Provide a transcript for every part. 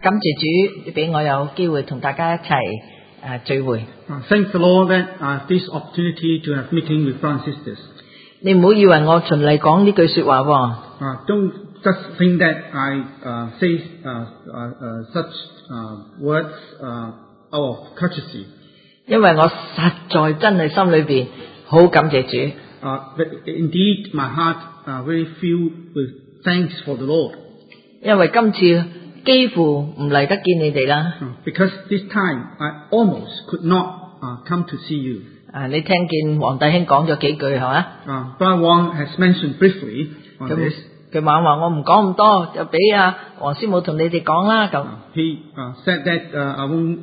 感謝主俾我有機會同大家一齊聚會。 Thank the Lord that this opportunity to have meeting with brothers and sisters. 你唔好以為我循例講呢句說話喎。 Don't just think that I say such words out of courtesy. 因為我實在真係心裏邊好感謝主。 But indeed, my heart very filled with thanks for the Lord. 因為今次幾乎唔嚟得見你哋啦。 Because this time I almost could not come to see you. 你聽見黃弟兄講咗幾句係嘛 ？Brother Wong has mentioned briefly on this. 佢晚話我唔講咁多，就俾黃師母同你哋講啦咁。 He said that I won't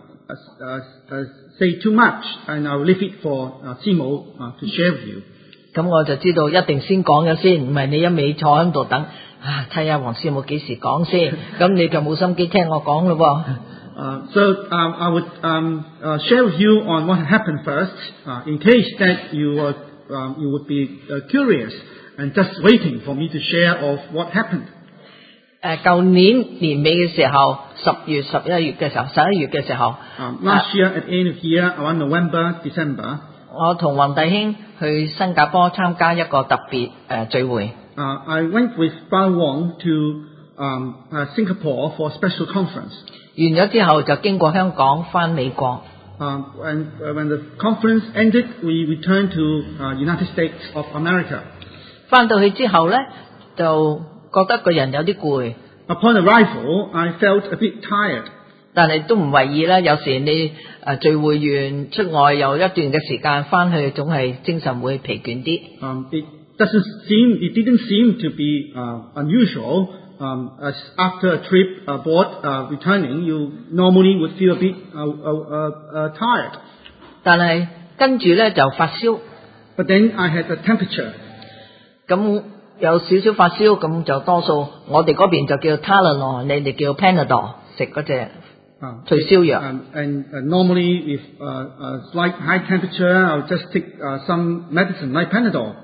say too much, and I'll leave it for Simo to share with you. 咁我就知道一定先講咗先，唔係你一味坐喺度等睇下黃師母幾時講先，咁你就冇心機聽我講咯噃。 So I would share with you on what happened first, in case that you would be curious and just waiting for me to share of what happened. 舊年年尾嘅時候，11月嘅時候 ，last year at the end of the year, around November, December. 我同黃弟兄去新加坡參加一個特別聚會。 I went with Brother Wong to Singapore for a special conference. 完咗之後就經過香港返美國。 And when the conference ended, we returned to United States of America. 返到去之後咧，就覺得個人有啲攰。 Upon arrival, I felt a bit tired. 但係都唔為意啦，有時你聚會完出外有一段嘅時間返去，總係精神會疲倦啲。 It didn't seem to be unusual. As after a trip abroad, returning, you normally would feel a bit tired. 但係跟住咧就發燒。 But then I had a temperature. 咁有少少發燒，咁就多數我哋嗰邊就叫 Tylenol， 你哋叫 Panadol， 食嗰隻退燒藥。 And normally with a slight high temperature, I'll just take some medicine like Panadol.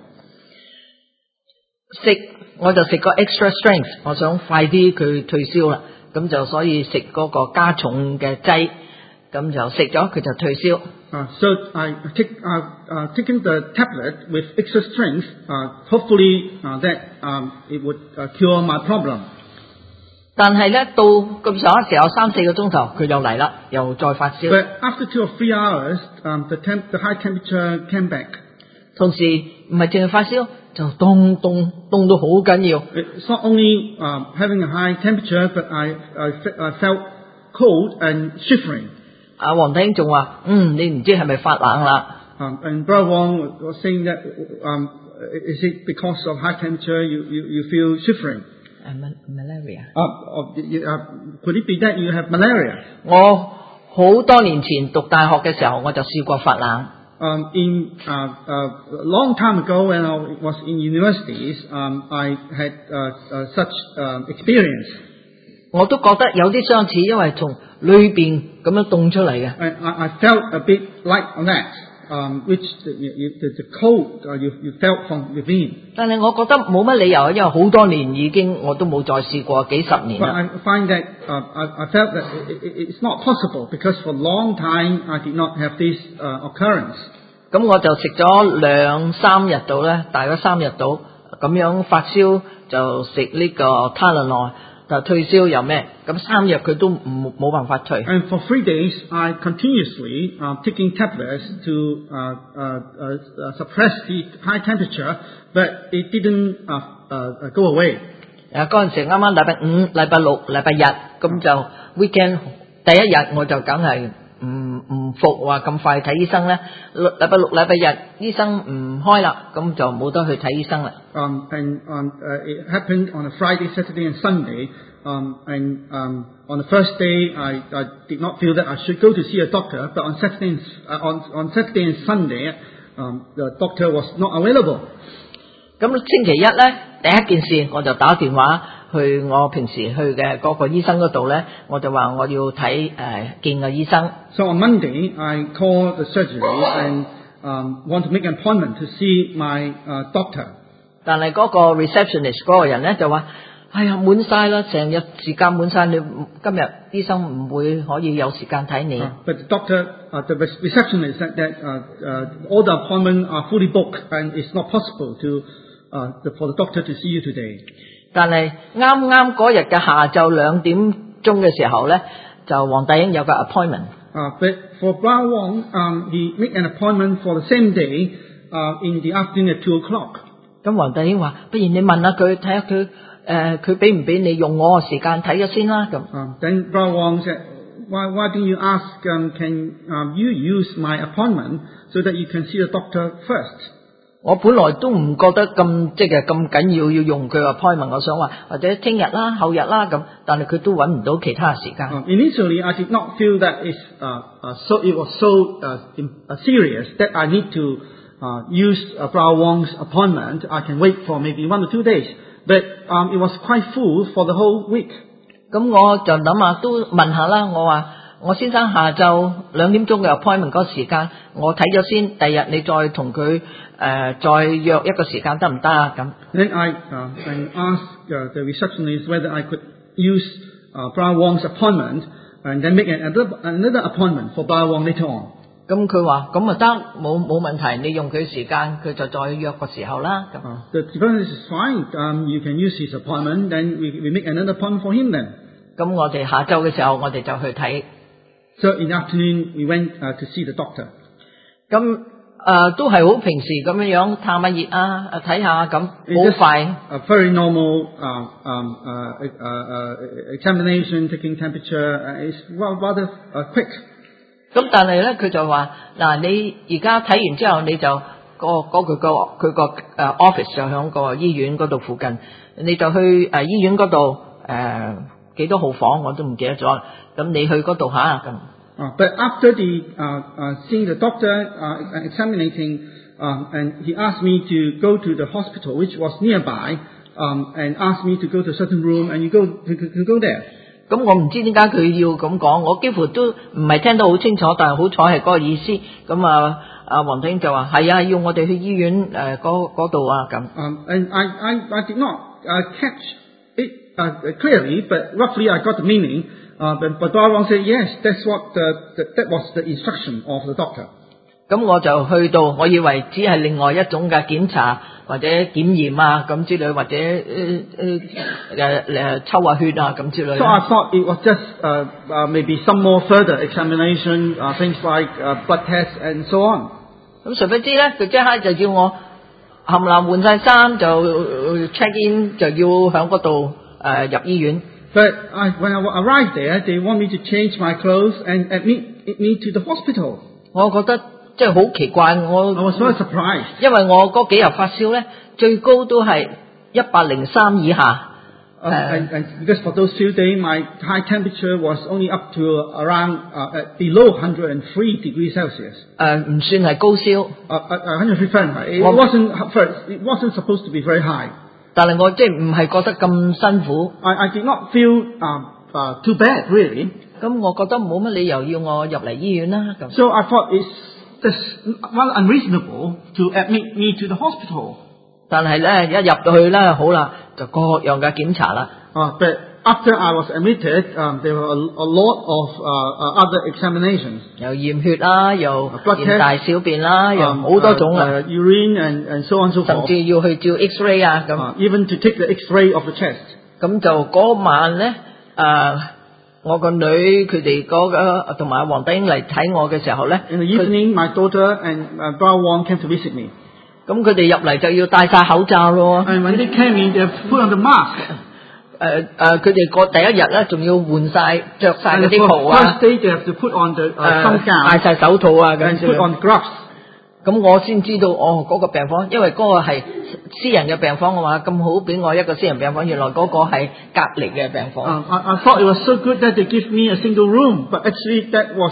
我就食個 extra strength， 我想快啲佢退燒啦，咁就所以食嗰個加重嘅劑，咁就食咗佢就退燒。 So I taken the tablet with extra strength, hopefully that it would cure my problem. 但係咧到咁上下時候3-4個鐘頭佢又嚟啦，又再發燒。 But after 2 or 3 hours, the high temperature came back. 同時唔係淨係發燒，就凍到好緊要。 It's not only having a high temperature, but I felt cold and shivering. 黃弟兄仲話，你唔知係咪發冷啦 ？And Brother Wong was saying that, is it because of high temperature you feel shivering? Malaria. Could it be that you have malaria? 我好多年前讀大學嘅時候，我就試過發冷。 In a long time ago, when I was in universities, I had such experience. 我都覺得有啲相似，因為從裏邊咁樣凍出嚟嘅。 I felt a bit like that, which the cold you felt from within. 但係我覺得冇乜理由，因為好多年已經我都冇再試過，幾十年啦。 But I find that I felt that it's not possible because for a long time I did not have this occurrence. 咁我就食咗2-3日到咧，大概3日到咁樣發燒就食呢個 Tylenol。就退燒又咩？咁3日佢都冇辦法退。 And for 3 days, I continuously taking tablets to suppress the high temperature, but it didn't go away. 嗰陣時啱啱禮拜5、禮拜6、禮拜日，咁就 weekend 第一日我就梗係唔服話咁快睇醫生咧。禮拜6、禮拜日醫生唔開啦，咁就冇得去睇醫生啦。 And it happened on a Friday, Saturday, and Sunday. And on the first day, I did not feel that I should go to see a doctor. But on Saturday and Sunday, the doctor was not available. 咁星期一咧，第一件事我就打電話去我平時去嘅嗰個醫生嗰度咧，我就話我要睇見個醫生。 So on Monday, I called the surgery and want to make an appointment to see my doctor. 但係嗰個 receptionist 嗰個人咧就話哎呀滿晒啦，成日時間滿晒，你今日醫生唔會可以有時間睇你。 But the doctor, the receptionist said that all the appointments are fully booked and it's not possible for the doctor to see you today. 但係啱啱嗰日嘅下晝2點鐘嘅時候咧，就黃大英有個 appointment。 But for Brother Wong, he made an appointment for the same day in the afternoon at 2 o'clock. 咁黃大英話：不如你問下佢，睇下佢俾唔俾你用我嘅時間睇咗先啦。咁。 Then Brother Wong said, why don't you ask, can you use my appointment so that you can see the doctor first? 我本來都唔覺得咁緊要用佢 appointment， 我想話或者聽日啦、後日啦咁，但係佢都揾唔到其他時間。 Initially, I did not feel that it was so serious that I need to use Brother Wong's appointment. I can wait for maybe 1 or 2 days, but it was quite full for the whole week. 咁我就諗下，都問下啦。我話我先生下晝2點鐘嘅 appointment 嗰個時間，我睇咗先，第日你再同佢再約一個時間得唔得啊？咁。 Then I asked the receptionist whether I could use Brother Wong's appointment and then make another appointment for Brother Wong later on. 咁佢話咁得，冇問題，你用佢時間，佢就再約個時候啦。咁。 The receptionist is fine. You can use his appointment. Then we make another appointment for him then. 咁我哋下晝嘅時候，我哋就去睇。 So in the afternoon, we went to see the doctor. 咁都係好平時咁樣探下熱啊，睇下咁，好快。 A very normal examination, taking temperature. It's rather quick. 咁但係咧，佢就話嗱，你而家睇完之後，你就佢個office 就喺個醫院嗰度附近，你就去醫院嗰度幾多號房我都唔記得咗，咁你去嗰度嚇咁。 But after seeing the doctor examining, and he asked me to go to the hospital, which was nearby, and asked me to go to a certain room, and you go there. 咁我唔知點解佢要咁講，我幾乎都唔係聽得好清楚，但係好彩係嗰個意思。咁黃大英就話係啊，要我哋去醫院嗰度啊咁。 And I did not catch it clearly, but roughly I got the meaning. But Brother Wong said, yes, that was the instruction of the doctor. 咁我就去到，我以為只係另外一種嘅檢查或者檢驗啊咁之類，或者抽下血啊咁之類。 So I thought it was just maybe some more further examination, things like blood tests and so on. 咁誰不知咧，佢即刻就叫我冚唪唥換晒衫，就 check in， 就要響嗰度入醫院。 But when I arrived there, they want me to change my clothes and admit me to the hospital. 我覺得即係好奇怪， I was so surprised. 因為我嗰幾日發燒咧，最高都係103以下。 And because for those few days, my high temperature was only up to around below 103 degrees Celsius. 唔算係高燒。 103 Fahrenheit. It wasn't supposed to be very high. 但係我即係唔係覺得咁辛苦。 I did not feel too bad really. 咁我覺得冇乜理由要我入嚟醫院啦。咁。 So I thought it's rather unreasonable to admit me to the hospital. 但係咧，一入到去咧，好啦，就各樣嘅檢查啦。 But after I was admitted, there were a lot of other examinations. 又驗血啦，又驗大小便啦，又好多種啊。 Urine and so on so forth. 甚至要去照 X-ray 啊咁。 Even to take the X-ray of the chest. 咁就嗰晚咧，我個女佢哋嗰個同埋黃大英嚟睇我嘅時候咧。 In the evening, my daughter and Brother Wong came to visit me. 咁佢哋入嚟就要戴晒口罩咯。 And when they came in, they put on the mask. 佢哋第一日咧，仲要換晒着晒嗰啲袍啊。 First day they have to put on the some gown. 戴晒手套啊， and put on gloves. 咁我先知道嗰個病房，因為嗰個係私人嘅病房，我話咁好俾我一個私人病房，原來嗰個係隔離嘅病房。 I thought it was so good that they give me a single room, but actually that was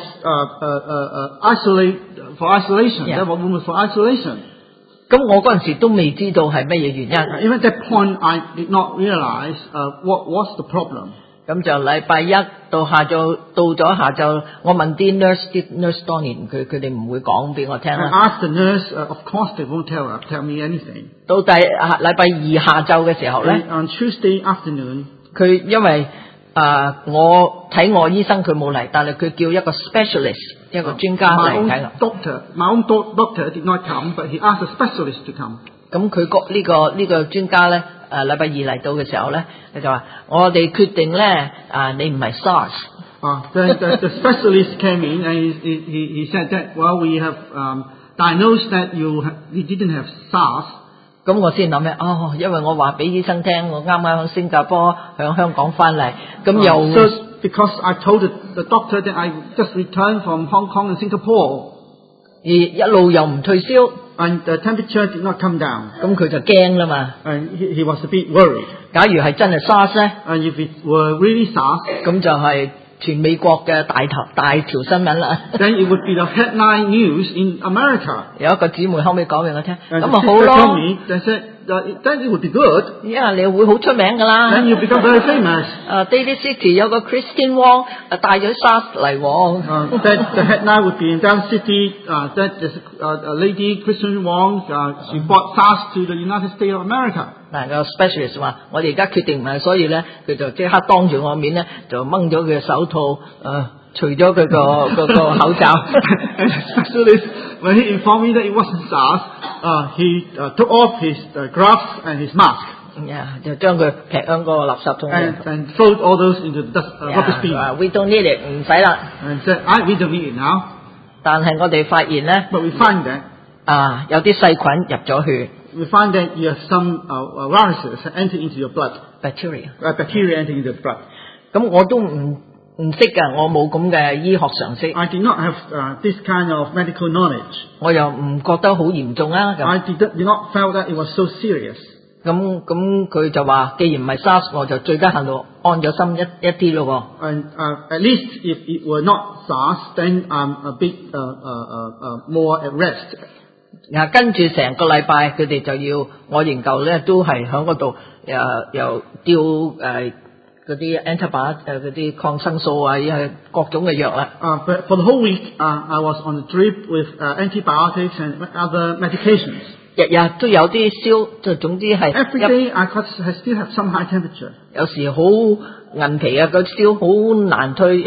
isolation. Yeah. That room was for isolation. 咁我嗰陣時都未知道係乜嘢原因。 Even at that point, I did not realize what was the problem. 咁就禮拜一到咗下晝，我問啲 nurse 當然佢哋唔會講俾我聽 I 啦。 asked the nurse, of course they won't tell me anything. 到禮拜二下晝嘅時候咧， And on Tuesday afternoon, 佢因為我睇我醫生佢冇嚟，但係佢叫一個 specialist 一個專家 my 嚟睇 own 我。 doctor did not come, but he asked a specialist to come. 咁佢呢個專家咧，禮拜二嚟到嘅時候咧，佢就話我哋決定咧，你唔係 SARS。 The specialist came in and he said that, well, we have diagnosed that you didn't have SARS. 咁我先諗咩？因為我話俾醫生聽，我啱啱喺新加坡響香港翻嚟，咁又 So because I told the doctor that I just returned from Hong Kong and Singapore, 一路又唔退燒， and the temperature did not come down, 咁佢就驚啦嘛。 and he was a bit worried. 假如係真係 SARS 咧， And if it were really SARS, 咁就係全美國嘅大條新聞啦。 then it would be the headline news in America. 有一個姊妹後尾講俾我聽， And 咁 the 咪好 sister 咯 told， me, they said that it would be good. 因為你會好出名噶啦。 Then you become very famous. Daily City 有個 Christine Wong 帶咗 SARS 嚟喎。 That the headline would be in Dallas City that there's a lady, Christian Wong, she brought SARS to the United States of America. 但係個 specialist 話：我哋而家決定唔係，所以咧佢就即刻當住我面咧就掹咗佢嘅手套，除咗佢個口罩。 And the specialist, when he informed me that it wasn't SARS, he took off his gloves and his mask 就將佢劈喺個垃圾桶度。 and threw all those into the rubbish bin. We don't need it， 唔使啦。 And said, we don't need it now. 但係我哋發現咧， But we find that 有啲細菌入咗血 we find that you have some viruses that enter into your blood, ，bacteria。 bacteria enter into your blood. 咁我都唔識㗎，我冇咁嘅醫學常識， I did not have this kind of medical knowledge. 我又唔覺得好嚴重啊。 I did not felt that it was so serious. 咁佢就話，既然唔係 SARS， 我就最低限度安咗心一啲咯。 And at least if it were not SARS, then I'm a bit more at rest. 跟住成個禮拜，佢哋就要我研究咧，都係喺嗰度又吊嗰啲 antibiotic 嗰啲抗生素啊，各種嘅藥啦。 But for the whole week, I was on the drip with antibiotics and other medications. 日日都有啲燒，就總之係 Every day I still have some high temperature. 有時好銀皮啊，個燒好難退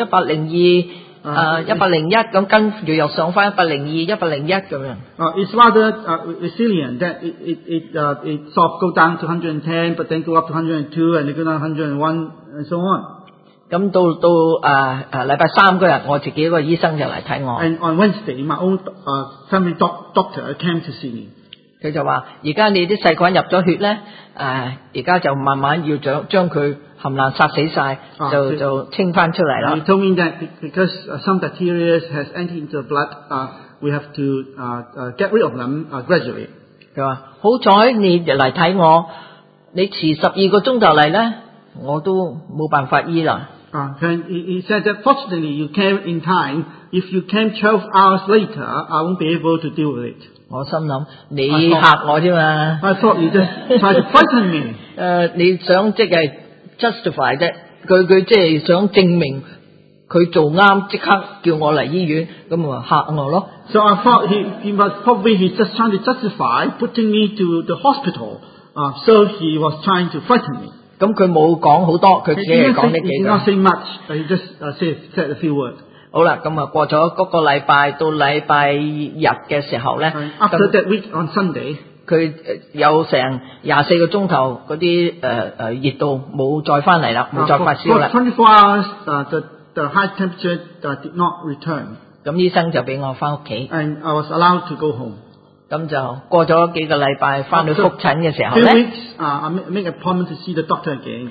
，102、101咁，跟住又上翻102、101咁樣。 It's rather resilient that it sort of go down to 110, but then go up to 102, and then go down to 101, and so on. 咁到禮拜三嗰日，我自己個醫生就嚟睇我。 And on Wednesday, my own family doctor came to see me. 佢就話：而家你啲細菌入咗血咧，而家就慢慢要將佢冚唪唥殺死晒，就清翻出嚟啦。 He told me that because some bacteria has entered into the blood, we have to get rid of them gradually. 佢話：好彩你嚟睇我，你遲12個鐘頭嚟咧，我都冇辦法醫啦。 And he said that fortunately you came in time. If you came 12 hours later, I won't be able to deal with it. 我心諗你嚇我啫嘛。 I thought you just tried to frighten me. 你想即係 justify 啫，佢即係想證明佢做啱，即刻叫我嚟醫院，咁咪嚇我咯。 So I thought he's just trying to justify putting me to the hospital. So he was trying to frighten me. 咁佢冇講好多，佢只係講呢幾 He did 句。 not say much, but he just said a few words. 好啦，咁過咗嗰個禮拜到禮拜日嘅時候咧， After that week on Sunday, 佢有成24個鐘頭嗰啲熱度冇再翻嚟啦，冇再發燒啦。 for 24 hours, the high temperature did not return, 咁醫生就俾我翻屋企， and I was allowed to go home. 咁就過咗幾個禮拜，翻去復診嘅時候 Few 咧， weeks, I make an appointment to see the doctor again.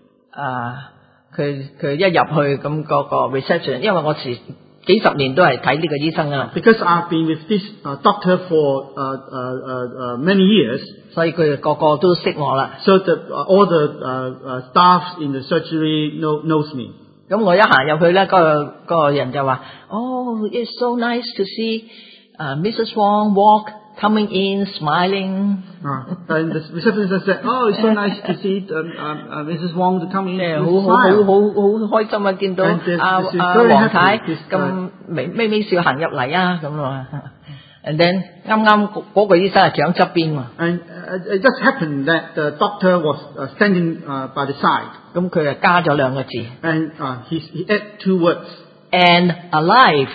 佢一入去咁個 reception， 因為我幾十年都係睇呢個醫生噶啦， Because I've been with this doctor for many years, 所以佢哋個個都識我啦。 so all the staff in the surgery knows me. 咁我一行入去咧，嗰個人就話：Oh, it's so nice to see Mrs. Wong walk coming in, smiling. And the receptionist said, "Oh, it's so nice to see Mrs. Wong to come in." 好開心啊！見到 And this- 阿 this is 阿 very 黃太 happy. This, 咁微笑行入嚟啊咁啊。And then 啱嗰個醫生係企喺側邊喎。 And it just happened that the doctor was standing by the side. 咁佢就加咗兩個字 And he added 2 words. and alive，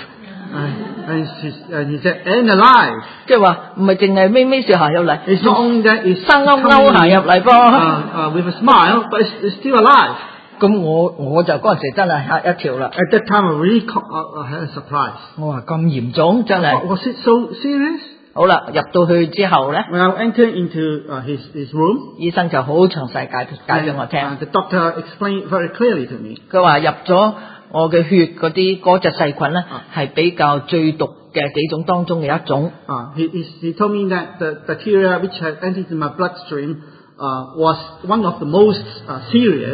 And he said, "And alive." 即係話唔係淨係微笑行入嚟， It's not only that it's 生勾勾 coming 行 in, 入嚟噃。 with a smile, but it's still alive. 咁我就嗰陣時真係嚇一跳啦。 At that time, I really had a surprise. 我話咁嚴重真係。 Was it so serious? 好啦，入到去之後咧， When I entered into his room, 醫生就好詳細解俾我聽。 the doctor explained very clearly to me. 佢話入咗我嘅血嗰隻細菌咧，係比較最毒嘅幾種當中嘅一種。 He told me that the bacteria which had entered into my bloodstream was one of the most serious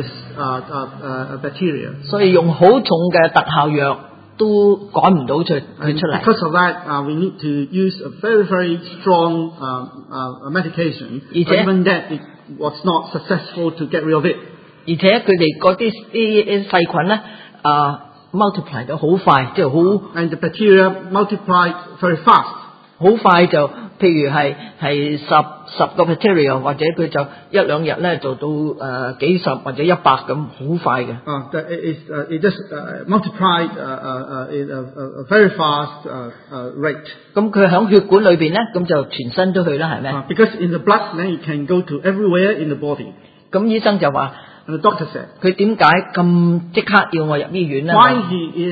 bacteria. 所以用好重嘅特效藥都趕唔到佢出嚟。 Because of that, we need to use a very, very strong medication. Even that, it was not successful to get rid of it. 而且佢哋嗰啲細菌咧multiply 得好快，即係好。 And the bacteria multiplied very fast. 好快就，譬如係十個 bacteria， 或者佢就一兩日咧做到幾十或者100咁，好快嘅。 It just multiplied in a very fast rate. 咁佢喺血管裏邊咧，咁就全身都去啦，係咪？ Because in the blood, then it can go to everywhere in the body. 咁醫生就話。 And the doctor said, 佢點解咁即刻要我入醫院咧 why he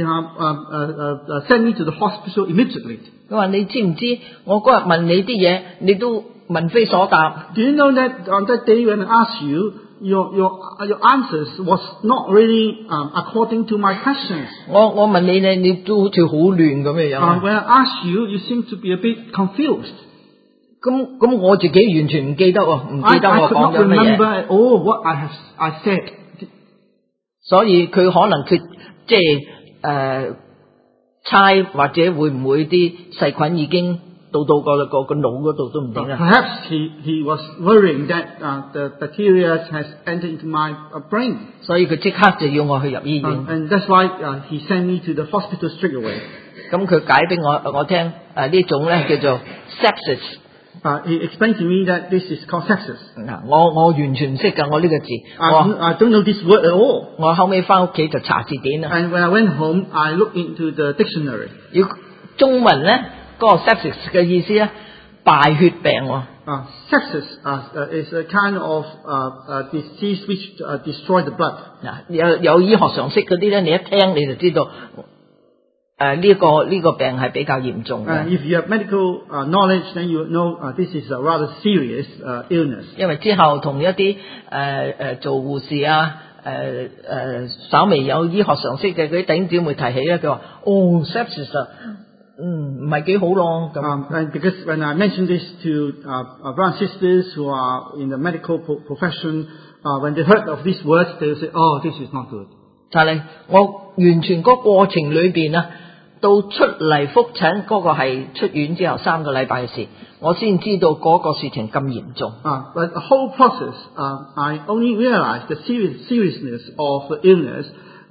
sent me to the hospital immediately? 佢話你知唔知我嗰日問你啲嘢，你都問非所答。 Do you know that on that day when I asked you, your answers was not really according to my questions? 我問你咧，你都好似好亂咁嘅樣。 When I asked you, you seem to be a bit confused. 咁我自己完全唔記得喎，唔記得我講咗乜嘢。 I could not remember at all what I said. 所以佢可能即係猜或者會唔會啲細菌已經到個腦嗰度都唔定啦。 Perhaps he was worrying that the bacteria has entered into my brain. 所以佢即刻就要我去入醫院。 And that's why he sent me to the hospital straight away. 咁佢解俾我聽呢種咧叫做 sepsis。 He explained to me that this is called sepsis. 我完全唔識㗎，我呢個字。 I don't know this word at all. 我後尾翻屋企就查字典啦。 And when I went home, I looked into the dictionary. 要中文咧，嗰個 sepsis 嘅意思咧，敗血病喎。 Sepsis is a kind of disease which destroys the blood. 有醫學常識嗰啲咧，你一聽你就知道。呢個病係比較嚴重嘅。 If you have medical knowledge, then you know this is a rather serious illness. 因為之後同一啲做護士啊，稍微有醫學常識嘅嗰啲弟兄姊妹提起咧，佢話sepsis 唔係幾好咯咁。 And because when I mentioned this to brothers and sisters who are in the medical profession, when they heard of these words, they will say, "Oh, this is not good." 但係我完全嗰個過程裏邊啊。到出嚟復診嗰個係出院之後3個禮拜嘅事，我先知道嗰個事情咁嚴重。 But the whole process, I only realized the seriousness of the illness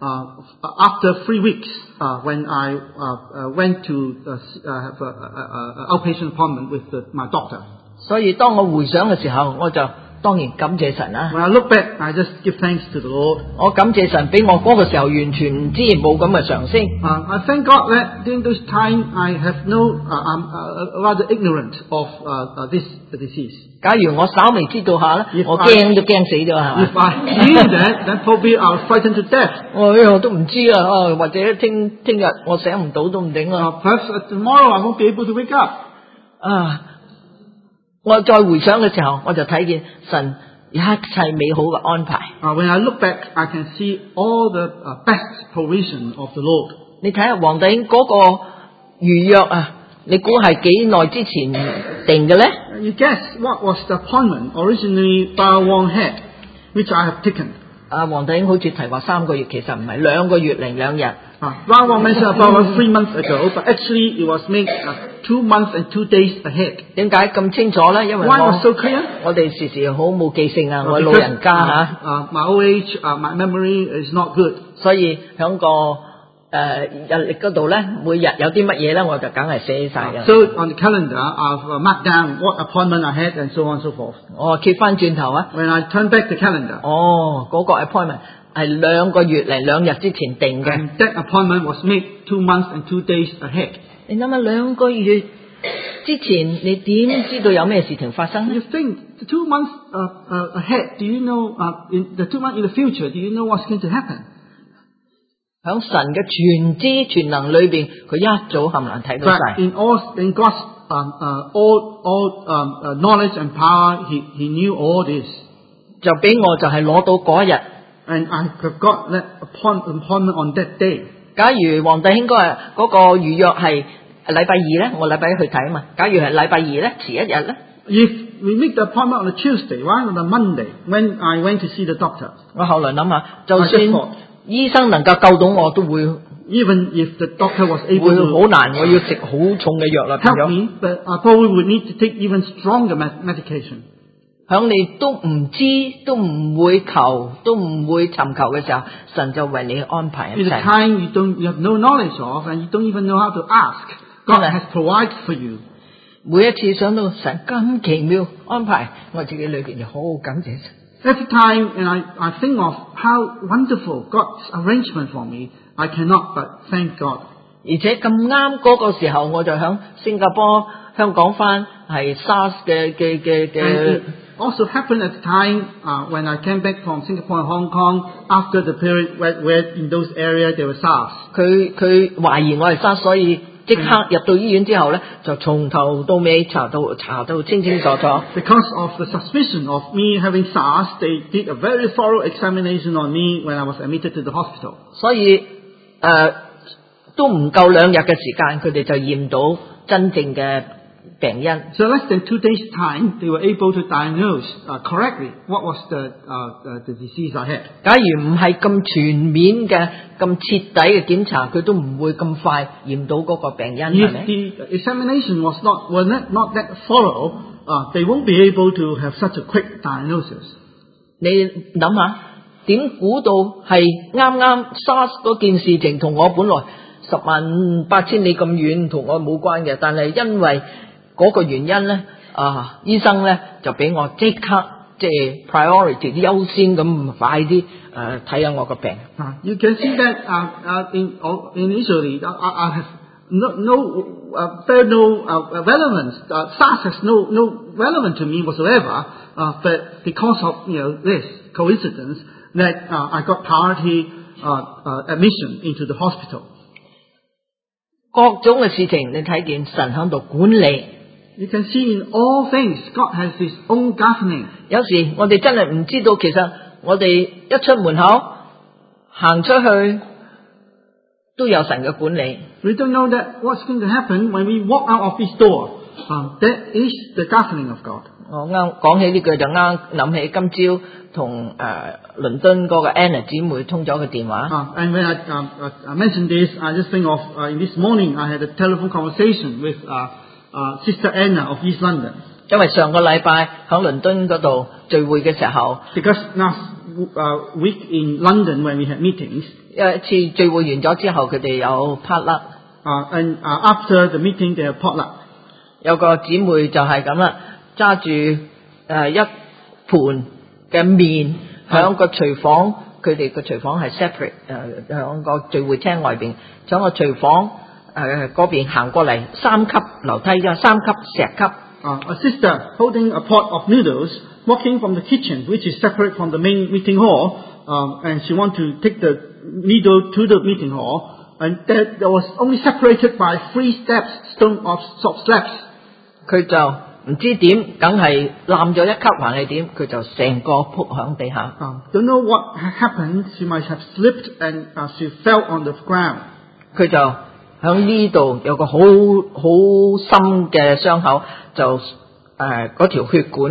after 3 weeks when I went to have an outpatient appointment with my doctor. 所以當我回想嘅時候，我就當然感謝神啦。 When I look back, I just give thanks to the Lord. 我感謝神俾我嗰個時候完全唔知冇咁嘅常識。 I thank God that during this time I have I'm rather ignorant of this disease. 假如我稍微知道下咧，我驚都驚死咗係咪 If I knew that, then probably I was frightened to death. 我都唔知啊，或者聽日我醒唔到都唔定啊。 Perhaps tomorrow I won't be able to wake up. 我再回想嘅時候，我就睇見神一切美好嘅安排。 When I look back, I can see all the best provision of the Lord. 你睇下黃弟兄嗰個預約啊，你估係幾耐之前定嘅咧？ You guess what was the appointment originally Brother Wong had, which I have taken? 黃弟兄好似提話3個月，其實唔係2個月零2日。 Ron Wong mentioned about 3 months ago, but actually it was made 2 months and 2 days ahead. 點解咁清楚咧？因為 Why was so clear? 我哋時時好冇記性啊，我老 Because, 人家嚇， my old age, my memory is not good. 所以喺個日曆嗰度咧，每日有啲乜嘢咧，我就梗係寫晒㗎。 So on the calendar, I've marked down what appointment I had and so on and so forth. 我揭翻轉頭啊， When I turn back the calendar, 嗰個 appointment 係2個月嚟2日之前定嘅。 and that appointment was made 2 months and 2 days ahead. 你諗下2個月之前，你點知道有咩事情發生呢？ You think the 2 months ahead, do you know, in the 2 months in the future, do you know what's going to happen? 喺神嘅全知全能裏邊，佢一早冚唪唥睇到 But 晒。 in God's all knowledge and power, He knew all this. 就俾我就係攞到嗰一日。 And I have got that appointment on that day. 假如皇帝應該係嗰個預約係禮拜二咧，我禮拜一去睇啊嘛。假如係禮拜二咧，遲一日咧， If we make the appointment on a Tuesday, why on a Monday when I went to see the doctor? 我後來諗下，就 I just thought, 算醫生能夠救到我，都會 even if the doctor was able 會 to 好難，我要食好重嘅藥啦。變 help 咗 me, but I probably would need to take even stronger medication. 響你都唔知、都唔會求、都唔會尋求嘅時候，神就為你安排一 In a 切。 time you have no knowledge of and you don't even know how to ask, God Right. has provided for you. 每一次想到神咁奇妙安排，我自己裏邊就好感謝神。 Every time and I think of how wonderful God's arrangement for me, I cannot but thank God. 而且咁啱嗰個時候，我就響新加坡、香港翻係 SARS 嘅 And it also happened at the time when I came back from Singapore and Hong Kong after the period where in those areas there was SARS. 佢懷疑我係 SARS，所以即刻入到醫院之後咧，就從頭到尾查到清清楚楚。 Because of the suspicion of me having SARS, they did a very thorough examination on me when I was admitted to the hospital. 所以都唔夠2日嘅時間，佢哋就驗到真正嘅病因。 So less than 2 days' time, they were able to diagnose correctly what was the disease I had. 假如唔係咁全面嘅、咁徹底嘅檢查，佢都唔會咁快驗到嗰個病因，係 If 咪？ the examination was not that thorough, they won't be able to have such a quick diagnosis. 你諗下，點估到係啱啱 SARS 嗰件事情同我本來108000里咁遠，同我冇關嘅，但係因為嗰個原因咧，醫生咧就俾我即刻即係 priority 優先咁快啲睇下我個病。 You can see that initially I have no relevance. SARS has no relevance to me whatsoever. But because of this coincidence that I got priority admission into the hospital. 各種嘅事情你睇見神喺度管理。 You can see in all things God has His own governing. 有時我哋真係唔知道，其實我哋一出門口行出去都有神嘅管理。 We don't know that what's going to happen when we walk out of this door. That is the governing of God. 我啱講起呢句就啱諗起今朝同倫敦嗰個 Anna 姊妹通咗個電話。 And when I mentioned this, I just think of in this morning I had a telephone conversation with Sister Anna of East London. 因為上個禮拜喺倫敦嗰度聚會嘅時候， Because last week in London when we had meetings, 有一次聚會完咗之後，佢哋有 potluck， and after the meeting they had potluck. 有個姊妹就係咁啦，揸住一盤嘅麵喺個廚房，佢哋個廚房係 separate， 喺個聚會廳外邊，喺個廚房嗰邊行過嚟，3級樓梯啫，3級石級。 A sister holding a pot of noodles, walking from the kitchen, which is separate from the main meeting hall, and she wanted to take the needle to the meeting hall, and that was only separated by 3 steps, stone slabs. 佢就唔知點，梗係冧咗1級還係點，佢就成個仆響地下。 Don't know what happened. She might have slipped and she fell on the ground. 佢就響呢度有個好深嘅傷口，就嗰條血管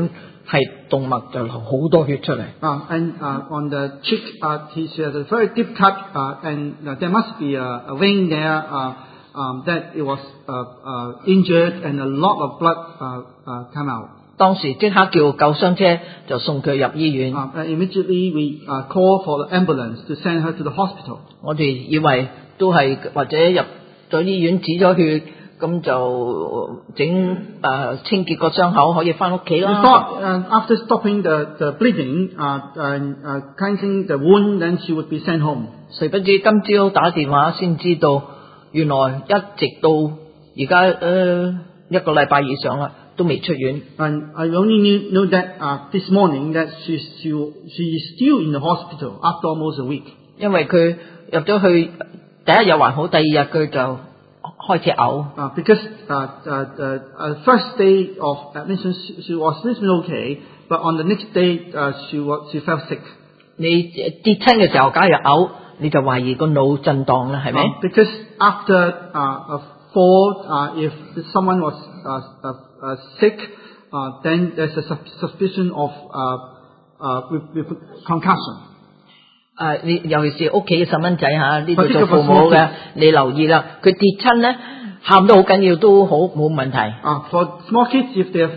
係動脈就流好多血出嚟。 And on the cheek, he has a very deep cut, and there must be a vein there that it was injured, and a lot of blood came out. 當時即刻叫救傷車就送佢入醫院。 Immediately we call for the ambulance to send her to the hospital. 我哋以為都係或者入咗醫院止咗血，咁就清潔個傷口可以翻屋企啦。 We thought after stopping the bleeding and cleansing the wound, then she would be sent home. 誰不知今朝打電話先知道，原來一直到而家一個禮拜以上啦，都未出院。 And I only know that this morning that she is still in the hospital after almost a week. 因為佢入咗去第一日還好，第二日佢就開始嘔。 Because the first day of admission she was listening okay, but on the next day she felt sick. 你跌親嘅時候，假如嘔，你就懷疑個腦震盪啦，係咪？ Because after a fall, if someone was sick, then there's a suspicion of with concussion. 你尤其是屋企嘅細蚊仔嚇，呢度做父母嘅，你留意啦，佢跌親咧，喊得好緊要都好冇問題。 For small kids, if they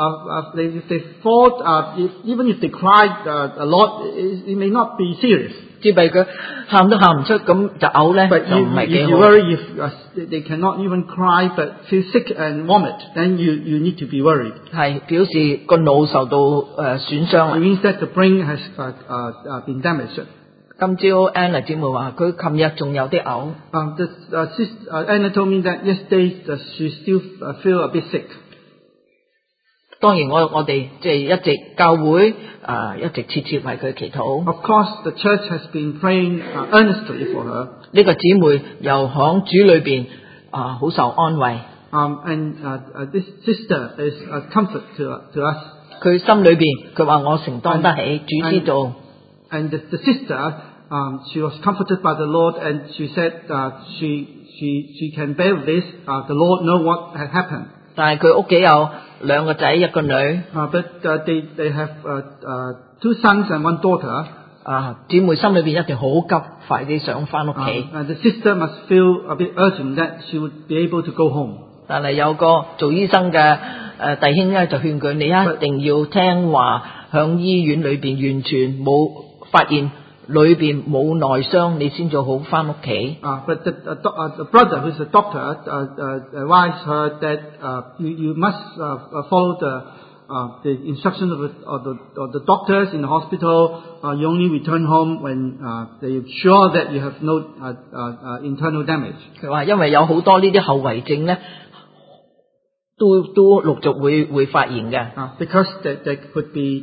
fall, even if they cry a lot, it may not be serious. 只係佢喊都喊唔出，咁就嘔咧，就唔係幾好。 If you worry if they cannot even cry but feel sick and vomit, then you need to be worried. 係表示個腦受到損傷啦。 It means that the brain has been damaged. 今朝 Anna 姐妹話佢琴日仲有啲嘔。 Anna told me that yesterday she still feel a bit sick. 當然我哋即係一直教會一直切切為佢祈禱。 Of course, the church has been praying earnestly for her. 呢個姊妹又響主裏邊好受安慰。 And this sister is a comfort to us. 佢心裏邊佢話我承擔得起，主知道。 And the sister, she was comforted by the Lord, and she said she can bear this. The Lord know what had happened. 但係佢屋企有兩個仔一個女。 But they have 2 sons and 1 daughter. 姊妹心裏邊一定好急，快啲想翻屋企。 And the sister must feel a bit urgent that she would be able to go home. 但係有個做醫生嘅弟兄咧，就勸佢你一定要聽話，響醫院裏邊完全冇發現裏邊冇內傷，你先至好翻屋企。 But the brother who's a doctor advised her that you must follow the instructions of the doctors in the hospital. You only return home when they're sure that you have no internal damage. 佢話因為有好多呢啲後遺症咧，都陸續會發現嘅。 Because there could be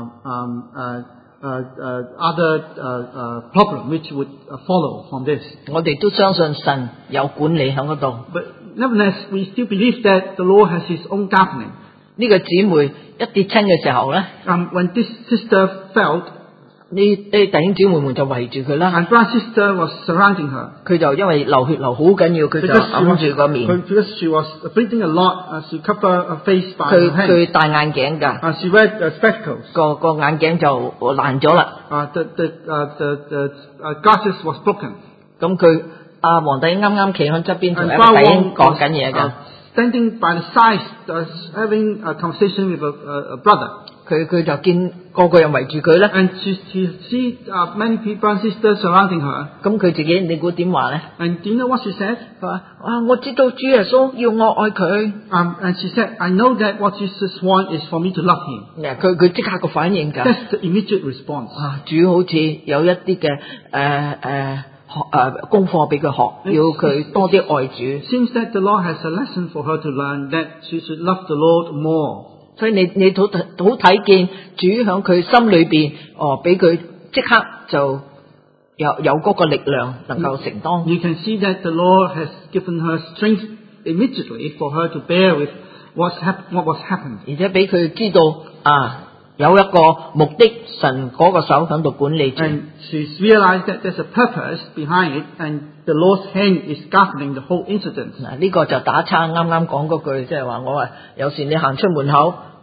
other problem which would follow from this. 我哋都相信神有管理喺嗰度。 But nevertheless, we still believe that the Lord has His own governing. 呢個姊妹一跌親嘅時候咧 when this sister fell, 呢啲弟兄姊妹們就圍住佢啦。 And brother sister was surrounding her. 佢就因為流血流好緊要，佢就揞住個面。 Because she was bleeding a lot, she covered her face by her hands. 佢戴眼鏡㗎。 She wear spectacles. 個眼鏡就爛咗啦。 The glasses was broken. 咁佢皇帝啱啱企喺側邊同一個弟兄講緊嘢㗎。 Standing by the side, having a conversation with a brother. 佢就見個個人圍住佢咧。 And she see many people and sisters surrounding her. 咁佢自己你估點話咧 And do you know what she said? 佢話我知道主耶穌要我愛佢。 And she said, I know that what Jesus wants is for me to love him. 佢即刻個反應㗎。 That's the immediate response. 主好似有一啲嘅功課俾佢學，要佢多啲愛主。 Seems that the Lord has a lesson for her to learn that she should love the Lord more. 所以你好睇見主響佢心裏邊，俾佢即刻就有嗰個力量能夠承當。 You can see that the Lord has given her strength immediately for her to bear with what was happened. 而且俾佢知道有一個目的，神嗰個手響度管理住。 And she's realized that there's a purpose behind it, and the Lord's hand is governing the whole incident. 嗱，呢個就打叉啱啱講嗰句，即係話我話有時你行出門口，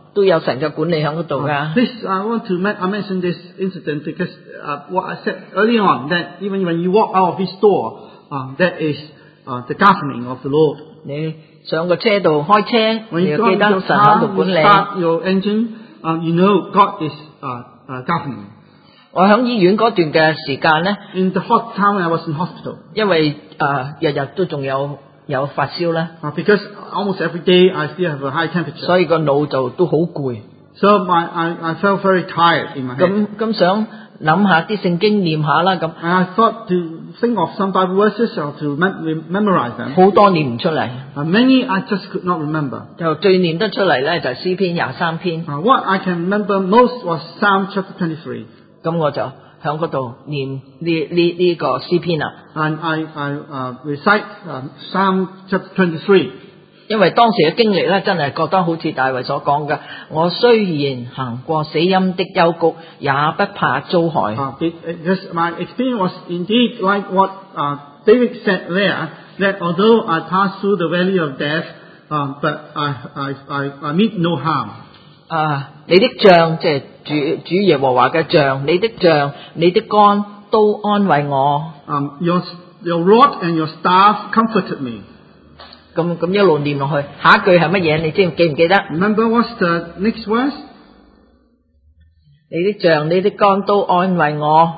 都有神嘅管理喺嗰度㗎。 This I want to mention this incident because what I said earlier on that even when you walk out of this door, that is the governing of the Lord. 你上個車度開車， When 你 you 要 go 記 into 得 your 神喺度 car, 管 you 理。 start your engine, you know God is governing. 我喺醫院嗰段嘅時間咧， In the hot time when I was in hospital, 因為日日都仲有發燒啦， because almost every day I still have a high temperature. 所以個腦就都好攰。 So I felt very tired in my head. 咁想諗下啲聖經念下啦，咁 And I thought to think of some Bible verses or to memorize them. 好多念唔出嚟， Many I just could not remember. 就最念得出嚟咧就係詩篇23篇。 What I can remember most was Psalm chapter 23. 咁我就喺嗰度念呢個詩篇啦。 And I recite Psalm chapter 23. 因為當時嘅經歷咧，真係覺得好似大衛所講嘅，我雖然行過死蔭的幽谷，也不怕遭害。 Because my experience was indeed like what David said there, that although I pass through the valley of death, but I meet no harm. 你的杖即係主耶和華嘅杖，你的杖、你的竿都安慰我。 Your rod and your staff comforted me. 咁一路念落去，下一句係乜嘢？你記唔記得？ Remember what's the next verse? 你的杖、你的竿都安慰我。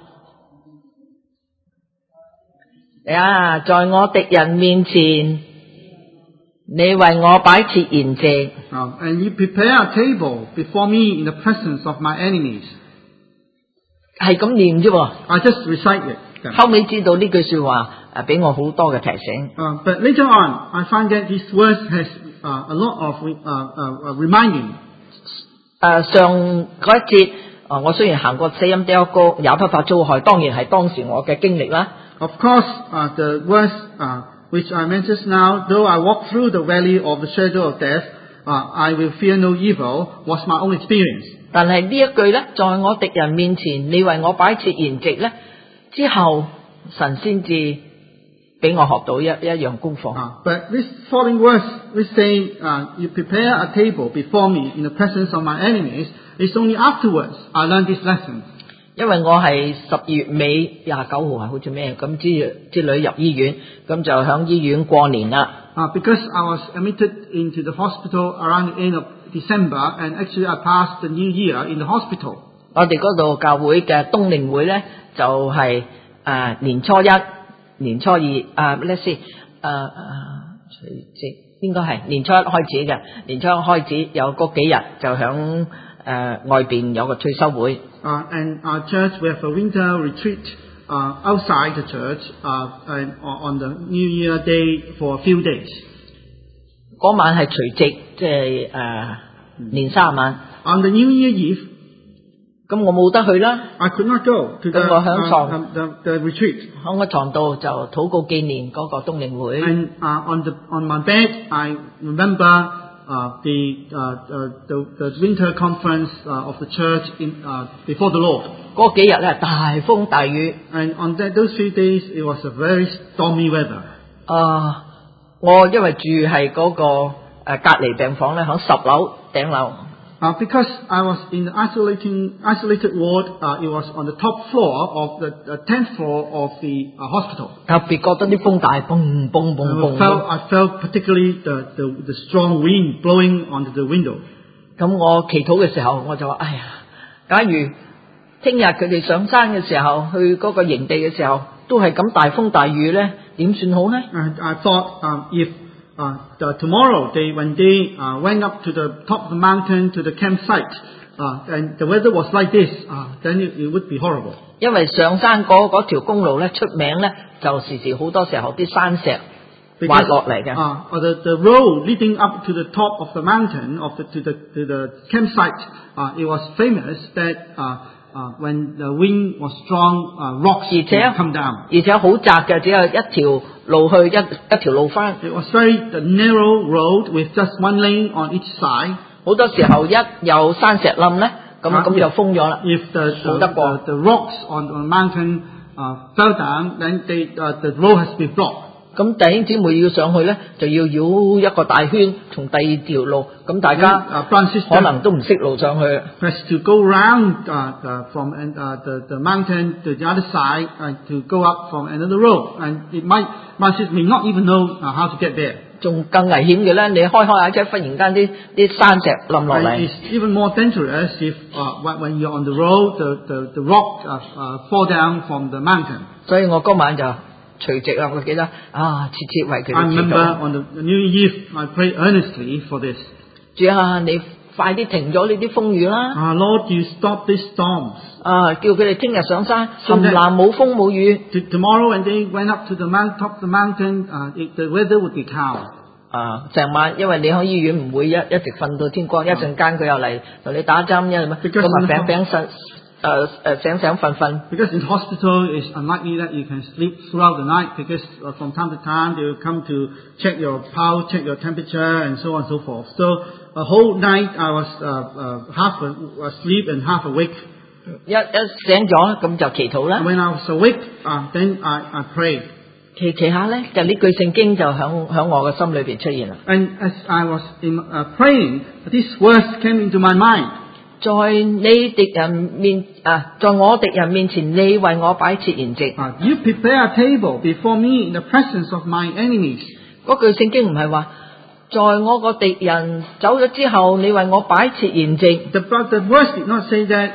在我敵人面前，你為我擺設筵席。 And you prepare a table before me in the presence of my enemies. 係咁念啫喎。 I just recite it. 後尾知道呢句說話俾我好多嘅提醒。 But later on, I find that this verse has a lot of reminding. 上嗰一節，我雖然行過死蔭的幽谷，也不怕遭害，當然係當時我嘅經歷啦。 Of course, the verse which I mentioned now, though I walk through the valley of the shadow of death, I will fear no evil, was my own experience. 但係呢一句咧，在我敵人面前，你為我擺設筵席咧，之後神先至俾我學到一樣功課。 But this following verse, which say, you prepare a table before me in the presence of my enemies, it's only afterwards I learned this lesson. 因為我係12月尾29號係好似咩咁之類入醫院，咁就喺醫院過年啦。 Because I was admitted into the hospital around the end of December, and actually I passed the New Year in the hospital. 我哋嗰度教會嘅冬令會咧，就係年初一、年初二let's see 除夕應該係年初一開始嘅，年初一開始有嗰幾日就響外邊有個退休會。 And our church, we have a winter retreat outside the church and on the New Year day for a few days. 嗰晚係除夕，即係年卅晚。 On the New Year Eve, 咁我冇得去啦， I could not go to 咁我響床 the retreat. 喺個床度就禱告紀念嗰個冬令會。 And on my bed, I remember the winter conference of the church before the Lord. 嗰幾日咧大風大雨。 And on those 3 days, it was a very stormy weather. 我因為住係嗰個隔離病房咧，響10樓頂樓。 Because I was in the isolated ward, it was on the top floor of the 10th floor of the hospital. 特別覺得啲風大，嘣嘣嘣嘣。 I felt particularly the strong wind blowing onto the window. 咁我祈禱嘅時候，我就話：哎呀，假如聽日佢哋上山嘅時候，去嗰個營地嘅時候，都係咁大風大雨咧，點算好咧？ And I thought if tomorrow when they went up to the top of the mountain to the campsite, and the weather was like this, then it would be horrible. 因為上山嗰條公路咧出名咧，就時好多時候啲山石滑落嚟嘅。 The road leading up to the top of the mountain to the campsite, it was famous that when the wind was strong, rocks would come down. 而且好窄嘅，只有一條路去一條路返。 It was very narrow road with just one lane on each side. 好多時候一有山石冧咧，咁就封咗啦，冇得過。 If the rocks on the mountain fell down, then the road has been blocked. 咁弟兄姊妹要上去咧，就要繞一個大圈，從第二條路。咁大家可能都唔識路上去。 Has to go round from the mountain to the other side to go up from another road, and one sister may not even know how to get there. 仲更危險嘅咧，你開下車，忽然間啲山石冧落嚟。 It's even more dangerous if when you're on the road, the rock fall down from the mountain. 所以我嗰晚就除夕啦，我記得切切為佢哋祈禱。 I remember on the New Year Eve, I prayed earnestly for this. 主啊，你快啲停咗呢啲風雨啦 ！Lord, you stop these storms. 叫佢哋聽日上山，冚唪唥冇風冇雨。 Tomorrow when they went up to the top of the mountain, the weather would be calm. 成晚，因為你喺醫院唔會一直瞓到天光，一陣間佢又嚟同你打針，因為咁醒醒瞓瞓。 Because in hospital it's unlikely that you can sleep throughout the night, because from time to time they will come to check your pulse, check your temperature, and so on and so forth. So a whole night I was half asleep and half awake. 一醒咗咁就祈禱啦。 When I was awake, then I prayed. 祈下咧，就呢句聖經就響我嘅心裏邊出現啦。 And as I was praying, these words came into my mind. 在我敵人面前，你為我擺設筵席。 You prepare a table before me in the presence of my enemies. 嗰句聖經唔係話，在我個敵人走咗之後，你為我擺設筵席。 The verse did not say that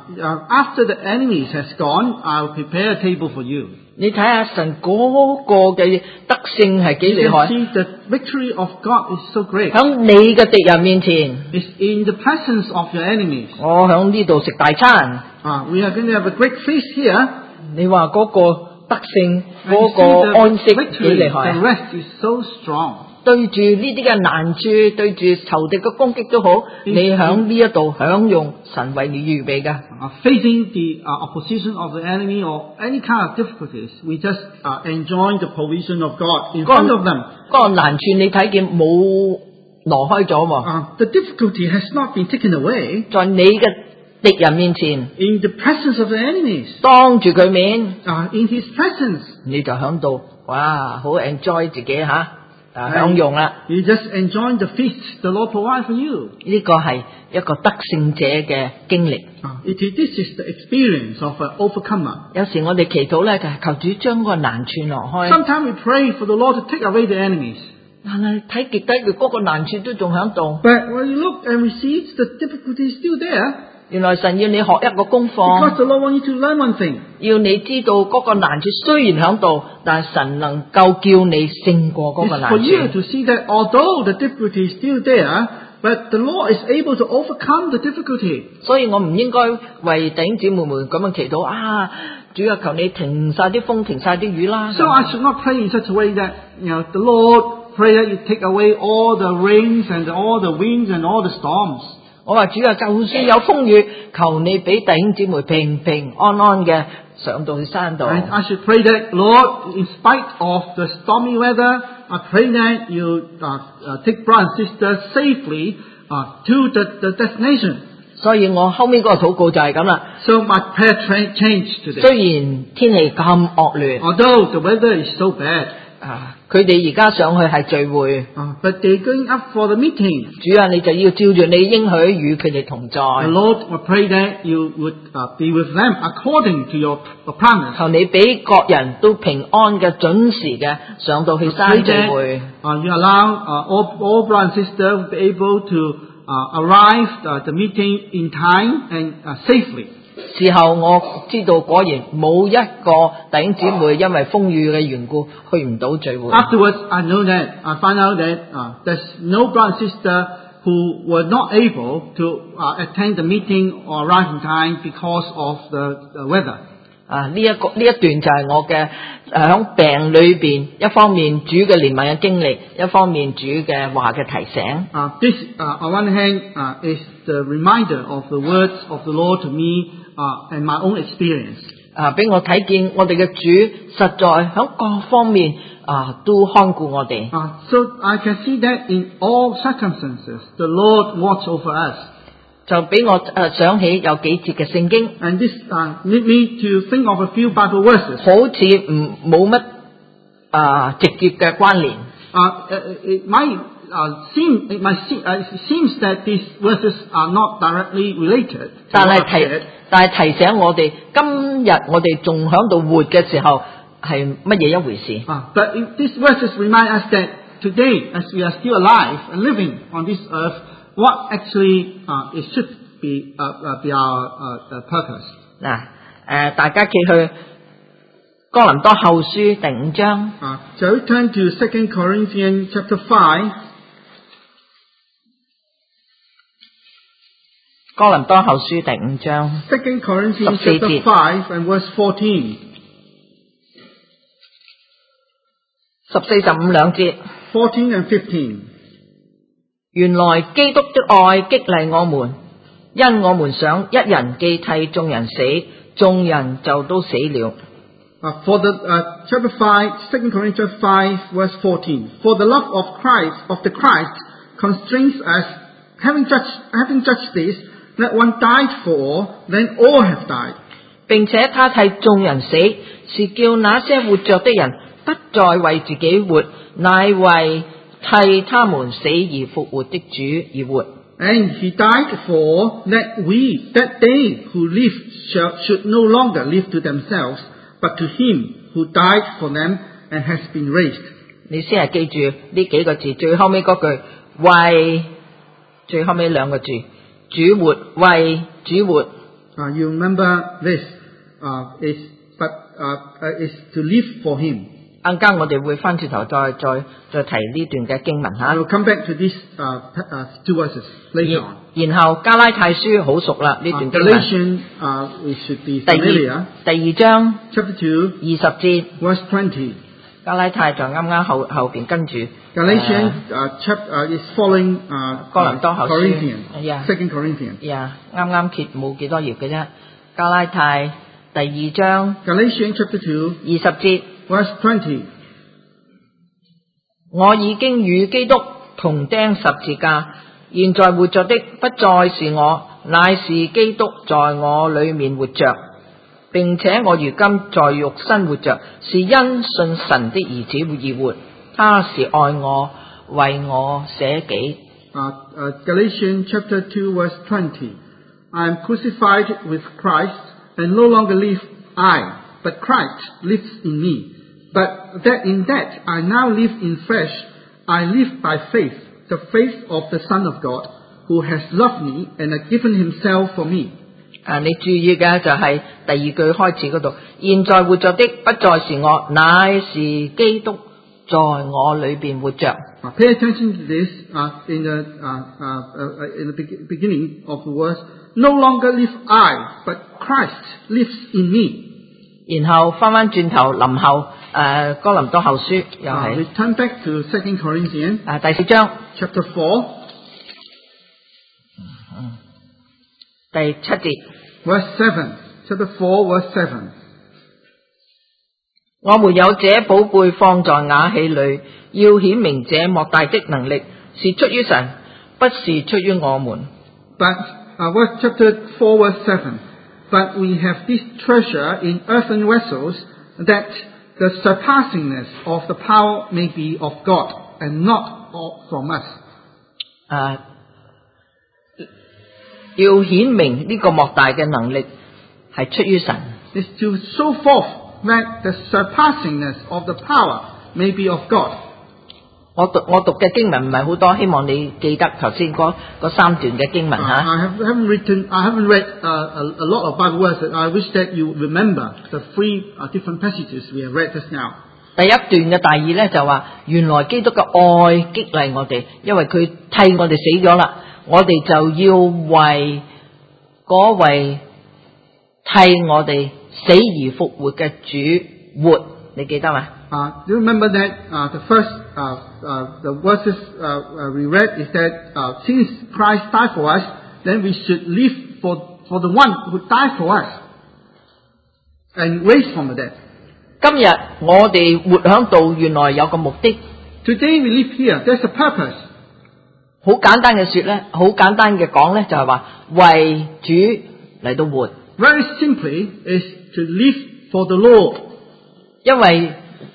after the enemies has gone, I'll prepare a table for you. 你睇下神嗰個嘅德性係幾厲害。 You can see the victory of God is so great. 響你嘅敵人面前 It's in the presence of your enemies. 我響呢度食大餐。 We are going to have a great feast here. 你話嗰個德性，嗰個安息幾厲害。 The rest is so strong. 對住呢啲嘅難處，對住仇敵嘅攻擊都好，你響呢一度享用神為你預備嘅。 Facing the opposition of the enemy or any kind of difficulties, we just enjoy the provision of God in front of them. 嗰個難處你睇見冇挪開咗喎。 The difficulty has not been taken away. 在你嘅敵人面前 ，in the presence of the enemies， 當住佢面 ，in His presence， 你就響度，哇，好 enjoy 自己吓。享用啦 You just enjoy the feast the Lord provide for you. 呢個係一個得勝者嘅經歷。 This is the experience of an overcomer. 有時我哋祈禱咧，就係求主將個難處挪開。 Sometimes we pray for the Lord to take away the enemies. 但係睇極低嘅嗰個難處都仲喺度。 But when you look and we see the difficulty is still there. 原來神要你學一個功課。 Because the Lord wants you to learn one thing. 要你知道嗰個難處雖然喺度，但係神能夠叫你勝過嗰個難處。 It's for you to see that although the difficulty is still there, but the Lord is able to overcome the difficulty. 所以我唔應該為弟兄姊妹們咁樣祈禱啊！主啊，求你停晒啲風，停晒啲雨啦。 So I should not pray in such a way that the Lord pray that you take away all the rains and all the winds and all the storms. 我話主啊，就算有風雨，求你俾弟兄姊妹平平安安嘅上到去山度。 And I should pray that, Lord, in spite of the stormy weather, I pray that you take brother and sister safely to the destination. 所以我後面嗰個禱告就係咁啦。 So my prayer changed today. 雖然天氣咁惡劣 although the weather is so bad. 佢哋而家上去係聚會 but they're going up for the meeting. 主啊，你就要照住你應許與佢哋同在。 The Lord will pray that you would be with them according to your promise. 求你俾各人都平安嘅準時嘅上到去山聚會。 You allow all brothers and sisters will be able to arrive the meeting in time and safely. 事後我知道果然冇一個弟兄姊妹因為風雨嘅緣故去唔到聚會。 Afterwards, I find out that there's no brother and sister who were not able to attend the meeting or arrive in time because of the weather. 呢一段就係我嘅響病裏邊，一方面主嘅憐憫嘅經歷，一方面主嘅話嘅提醒。 This on one hand is the reminder of the words of the Lord to me and my own experience. 俾我睇見我哋嘅主實在響各方面都看顧我哋。So I can see that in all circumstances, the Lord watch over us. 就俾我想起有幾節嘅聖經 ，and this lead me to think of a few Bible verses， 好似冇乜直接嘅關聯。 It might seems that these verses are not directly related. 但係提醒我哋，今日我哋仲喺度活嘅時候係乜嘢一回事？ But these verses remind us that today, as we are still alive and living on this earth, what actually it should be our purpose. 嗱，大家記去哥林多後書第5章。 Shall we turn to 2 Corinthians chapter 5? 哥林多後書第5章 2 Corinthians 14 chapter 5 and verse 14. 14、15兩節。 14 and 15. 原來基督的愛激勵我們，因我們想一人既替眾人死，眾人就都死了。 For the chapter 5, 2 Corinthians 5 verse 14. For the love of the Christ constrains us, having judged this, that one died for all, then all have died. 並且他替眾人死，是叫那些活着的人不再為自己活，乃為替他們死而復活的主而活。 And he died for that they who live should no longer live to themselves, but to him who died for them and has been raised. 你先係記住呢幾個字，最後尾嗰句為，最後尾兩個字主活，為主活。 You remember this is to live for him. 陣間我哋會翻轉頭再提呢段嘅經文吓。 We'll come back to these two verses later on. 然後加拉太書好熟啦，呢段經文。 Galatians we should be familiar. 第二章 Chapter 2 20節 verse 20. 加拉太就啱啱後邊跟住。 Galatians is following 哥林多後書 Corinthians, 2 Corinthians. 啱啱揭冇幾多頁嘅啫。加拉太第二章 Galatians chapter 2 20節。 verse 20. 我已經與基督同釘十字架，現在活着的不再是我，乃是基督在我裏面活着，並且我如今在肉身活着，是因信神的兒子而活。他是愛我，為我捨己。 Galatians chapter 2 verse 20. I am crucified with Christ, and no longer live I, but Christ lives in me. But in that I now live in flesh, I live by faith, the faith of the Son of God, who has loved me and has given himself for me. 你注意嘅就係第二句開始嗰度，現在活着的不再是我，乃是基督在我裏邊活着。 Pay attention to this in the beginning of the verse. No longer live I, but Christ lives in me. 然後翻轉頭臨後哥林多後書又係。 We turn back to 2 Corinthians. 第4章 Chapter 4. 第7節。 Verse 7. Chapter 4 verse 7. 我們有這寶貝放在瓦器裏，要顯明這莫大的能力是出於神，不是出於我們。 But chapter 4 verse 7. But we have this treasure in earthen vessels, that the surpassingness of the power may be of God, and not from us. 要顯明呢個莫大嘅能力係出於神。 Is to show forth that the surpassingness of the power may be of God. 我讀嘅經文唔係好多，希望你記得頭先嗰三段嘅經文吓。 I haven't read a lot of Bible verses. I wish that you remember the three different passages we have read just now. 第一段嘅大意咧就話，原來基督嘅愛激勵我哋，因為佢替我哋死咗啦，我哋就要為嗰位替我哋死而復活嘅主活，你記得嘛 ？Do you remember that the first the verses we read is that since Christ died for us, then we should live for the one who died for us and raised from the dead. 今日我哋活響度，原來有個目的。 Today we live here. There's a purpose. 好簡單嘅說咧，好簡單嘅講咧，就係話為主嚟到活。 Very simply is to live for the Lord. 因為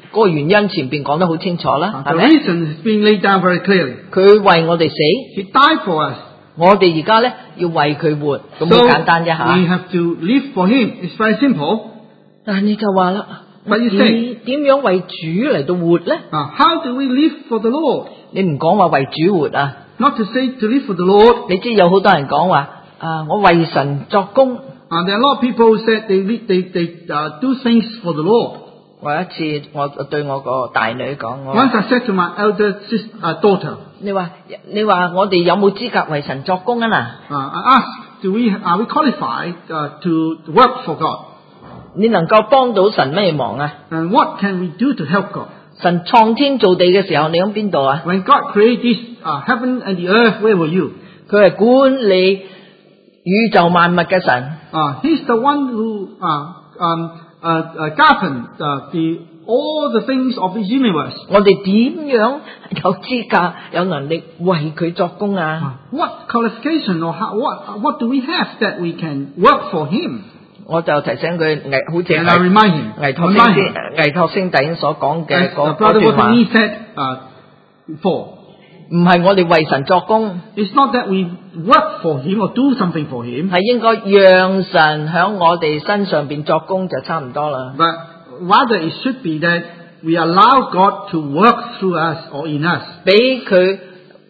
嗰個原因前邊講得好清楚啦， The 係咪？ reason is being laid down very clearly. 佢為我哋死， He died for us. 我哋而家咧要為佢活，咁 So 好簡單啫 we 吓。 have to live for Him. It's very simple. 但係你就話啦， But you say- 你點樣為主嚟到活咧？ How do we live for the Lord? 你唔講話為主活啊？ Not to say to live for the Lord. 你知有好多人講話我為神作工。 There are a lot of people who said they do things for the Lord. 我一次我對我個大女講，我 Once I said to my elder daughter, 你話我哋有冇資格為神作工啊？嗱， I asked, are we qualified to work for God? 你能夠幫到神咩忙啊？ And what can we do to help God? 神創天造地嘅時候，你喺邊度啊？ When God created this heaven and the earth, where were you? 佢係管理宇宙萬物嘅神。 He's the one who governed all the things of this universe. 我哋點樣有資格、有能力為佢作工啊？ What qualification or what do we have that we can work for Him? 我就提醒佢，好似 And I remind him. 倪托星弟兄所講嘅 As 嗰 Brother 段話， Watney said before, 唔係我哋為神作工， it's not that we work for Him or do something for Him, 係應該讓神喺我哋身上邊作工就差唔多啦。 but rather it should be that we allow God to work through us or in us. 俾佢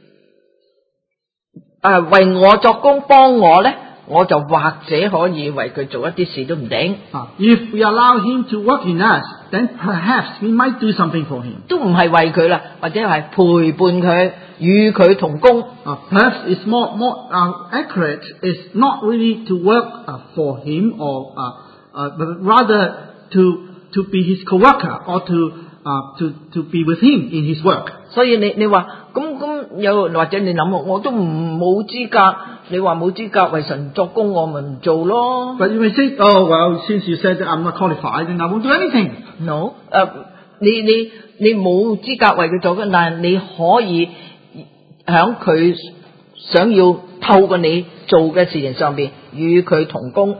為我作工幫我咧，我就或者可以為佢做一啲事都唔定， If we allow Him to work in us, then perhaps we might do something for Him. 都唔係為佢啦，或者係陪伴佢，與佢同工。 Perhaps it's more accurate. It's not really to work for Him but rather to be His co-worker or to be with Him in His work. 所以你話咁有或者你諗我都冇資格，你話冇資格為神作工，我咪唔做咯。 But you may say, oh well, since you said that I'm not qualified, then I won't do anything. No， 你冇資格為佢做嘅，但係你可以響佢想要透過你做嘅事情上邊與佢同工。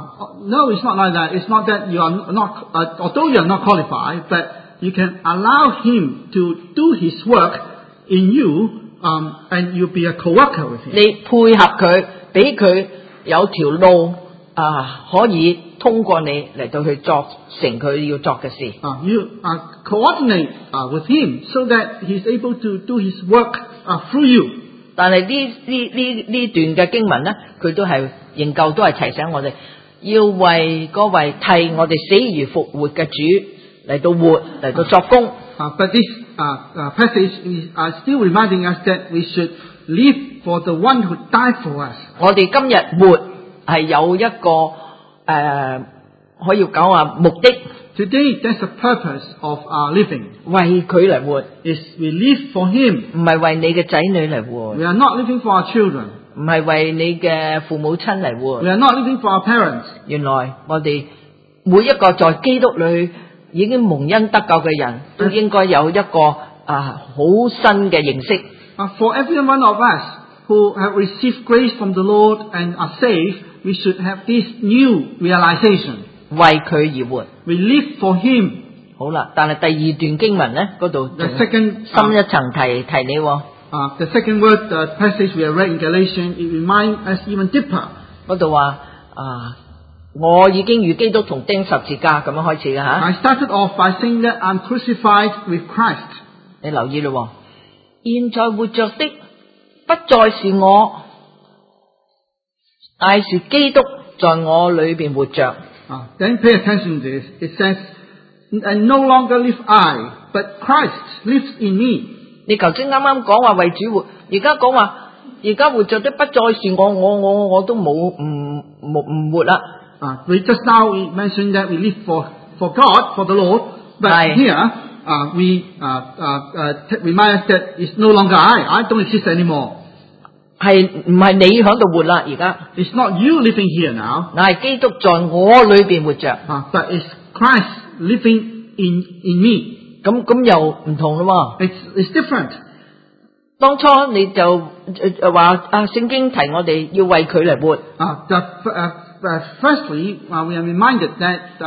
No, it's not like that. It's not that you are not, although you are not qualified, but you can allow Him to do His work in you, and you'll be a co-worker with Him. 你配合佢，俾佢有條路可以通過你嚟到去作成佢要作嘅事。 You coordinate with Him so that He's able to do His work through you. 但係呢段嘅經文咧，佢都係仍舊都係提醒我哋，要為嗰位替我哋死而復活嘅主嚟到活，嚟到作工。 But this passage is still reminding us that we should live for the one who died for us. 我哋今日活係有一個可以講話目的， Today, that's the purpose of our living. 為佢嚟活， Is we live for Him. 唔係為你嘅仔女嚟活， We are not living for our children. 唔係為你嘅父母親嚟活。 We are not living for our parents. 原來我哋每一個在基督裏已經蒙恩得救嘅人都應該有一個好新嘅認識。 For every one of us who have received grace from the Lord and are saved, we should have this new realization. 為佢而活。 We live for Him. 好啦，但係第二段經文咧，嗰度 The second, 深一層提你喎。 the second word, the passage we have read in Galatians, it reminds us even deeper. 嗰度話我已經與基督同釘十字架咁樣開始嘅吓。 I started off by saying that I'm crucified with Christ. 你留意咯，現在活着的不再是我，乃是基督在我裏邊活着。 Then pay attention to this. It says, and no longer live I, but Christ lives in me. 你頭先啱啱講話為主活，而家講話而家活着的不再是我都冇唔活啦。 We just now we mentioned that we live for God, for the Lord, but Aye. here we remind us that it's no longer I don't exist anymore. 係唔係你喺度活啦？而家 It's not you living here now, 乃係基督在我裏邊活着。 but it's Christ living in me. 咁又唔同咯。 It's different. 當初你就話聖經提我哋要為佢嚟活。 Firstly, we are reminded that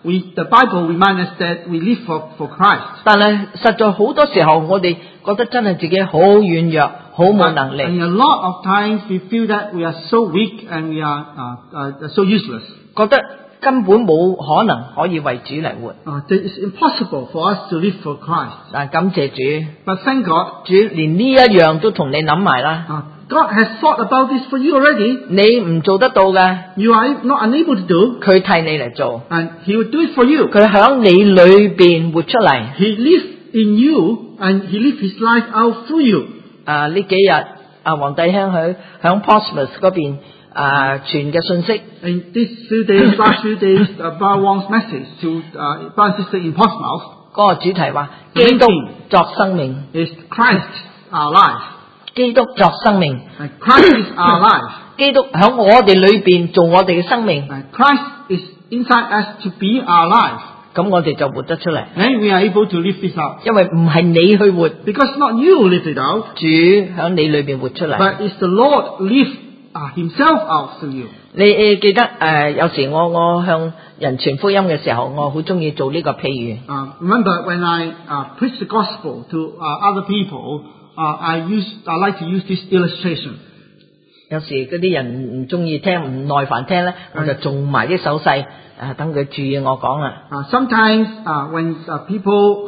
the Bible reminds us that we live for Christ. 但係實在好多時候，我哋覺得真係自己好軟弱，好冇能力。 And a lot of times we feel that we are so weak and we are so useless. 覺得根本冇可能可以為主嚟活。 That it's impossible for us to live for Christ. 但感謝主， But thank God, 主連呢一樣都同你諗埋啦。 God has thought about this for you already. 你唔做得到嘅， You are not unable to do, 佢替你嚟做， and He will do it for you. 佢喺你裏邊活出嚟。 He lives in you, and He lives His life out through you. 呢幾日黃弟兄喺Portsmouth 嗰邊傳嘅信息， In these few days, last few days, Bar Wong's message to brother and sister in Portsmouth 嗰個主題話基督作生命， is Christ our life. 基督作生命， And Christ is our life. 基督喺我哋裏邊做我哋嘅生命， And Christ is inside us to be our life. 咁我哋就活得出嚟。 Then we are able to live this out. 因為唔係你去活， Because not you who live it out, 主喺你裏邊活出嚟。 but it's the Lord live Himself out through you. 你記得有時我向人傳福音嘅時候，我好中意做呢個譬喻。 Remember when I preach the gospel to other people, I like to use this illustration. 有時嗰啲人唔中意聽，唔耐煩聽咧，我就做埋啲手勢，等佢注意我講啦。 Sometimes when people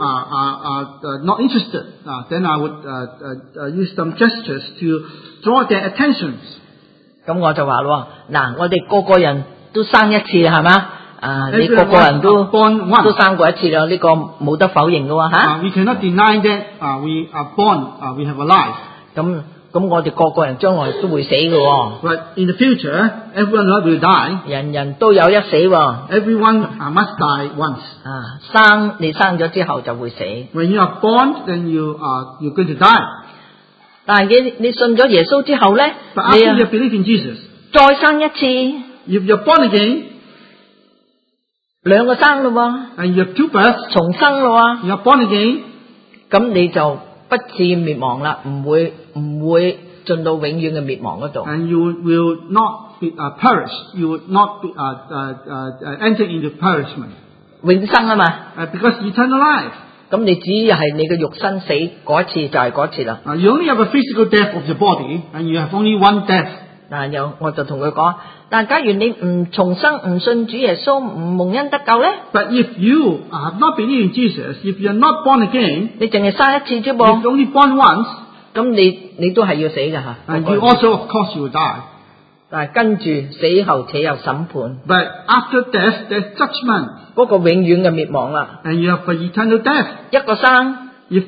are not interested, then I would use some gestures to draw their attention. 咁我就話咯，嗱，我哋個個人都生一次係嘛？你個個人都生過一次啦，呢個冇得否認嘅喎嚇。 We cannot deny that we are born, we have a life. 咁我哋個個人將來都會死嘅喎。 But in the future, everyone will die. 人人都有一死喎。 Everyone must die once. 你生咗之後就會死。 When you are born, then you're going to die. 但係你信咗耶穌之後咧， But after you believe in Jesus, 再生一次， if you're born again, 兩個生咯喎， and you have two births, 重生咯喎， you're born again, 咁你就不至滅亡啦，唔會進到永遠嘅滅亡嗰度。 and you will not be perish. You will not be enter into perishment. 永生啊嘛， Because eternal life. 咁你只係你嘅肉身死嗰一次就係嗰一次啦。 You only have a physical death of your body, and you have only one death. 我就同佢講，但假如你唔重生，唔信主耶穌，唔蒙恩得救咧， But if you have not believed in Jesus, if you are not born again, 你淨係生一次啫 if 噃， you're only born once, 咁你都係要死㗎吓。 and you also, of course, you will die. 但係跟住死後且有審判， But after death, there's judgment, 嗰個永遠嘅滅亡啦。 and you have an eternal death. 一個生 If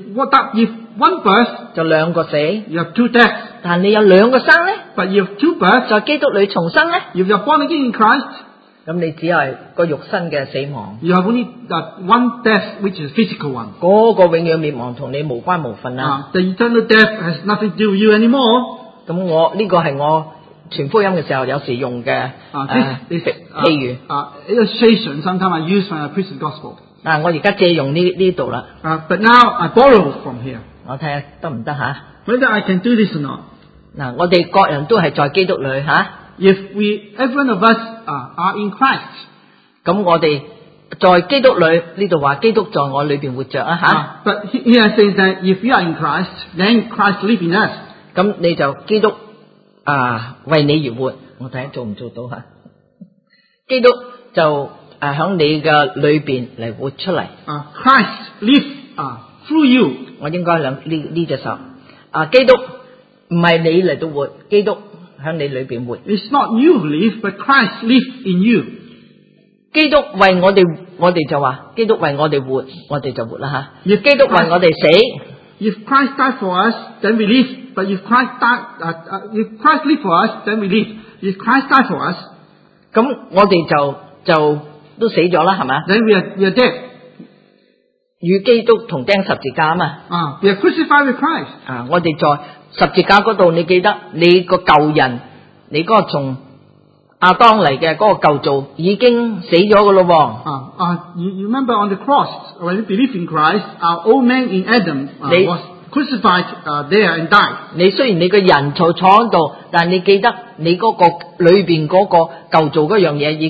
one birth, 就兩個死， you have two deaths. 但你有兩個生咧， But you have two births. 在基督裏重生咧， If you're born again in Christ, 咁你只係個肉身嘅死亡， you have only one death, which is physical one. 嗰個永遠滅亡同你無關無分啦。 The eternal death has nothing to do with you anymore. 咁呢個係我傳福音嘅時候有時用嘅 This 譬喻。 illustration sometimes I use when I preach the gospel. 我而家借用呢度啦， But now I borrow from here. 我睇下得唔得吓？ Whether I can do this or not. 我哋各人都係在基督裏吓， If every one of us are in Christ. 咁我哋在基督裏呢度話基督在我裏邊活着啊吓， But here says that if we are in Christ, then Christ lives in us. 咁你就基督為你而活，我睇下做唔做到吓？基督就響你嘅裏邊嚟活出嚟。 Christ lives through you. 我應該諗呢隻手。基督唔係你嚟到活，基督響你裏邊活。 It's not you who live, but Christ lives in you. 基督為我哋就話基督為我哋活，我哋就活啦吓。 If 基督為我哋死， If Christ died for us, then we live. But if Christ live for us, then we live. If Christ died for us, 咁我哋就都死咗啦，係咪？ then we are dead. 與基督同釘十字架啊嘛。 We are crucified with Christ. 我哋在十字架嗰度，你記得你個舊人，你嗰個從亞當嚟嘅嗰個舊造已經死咗噶咯喎。 You remember on the cross, when we believe in Christ, our old man in Adam was crucified there and died. 你雖然你個人坐喺度，但係你記得你嗰個裏邊嗰個舊造嗰樣嘢已經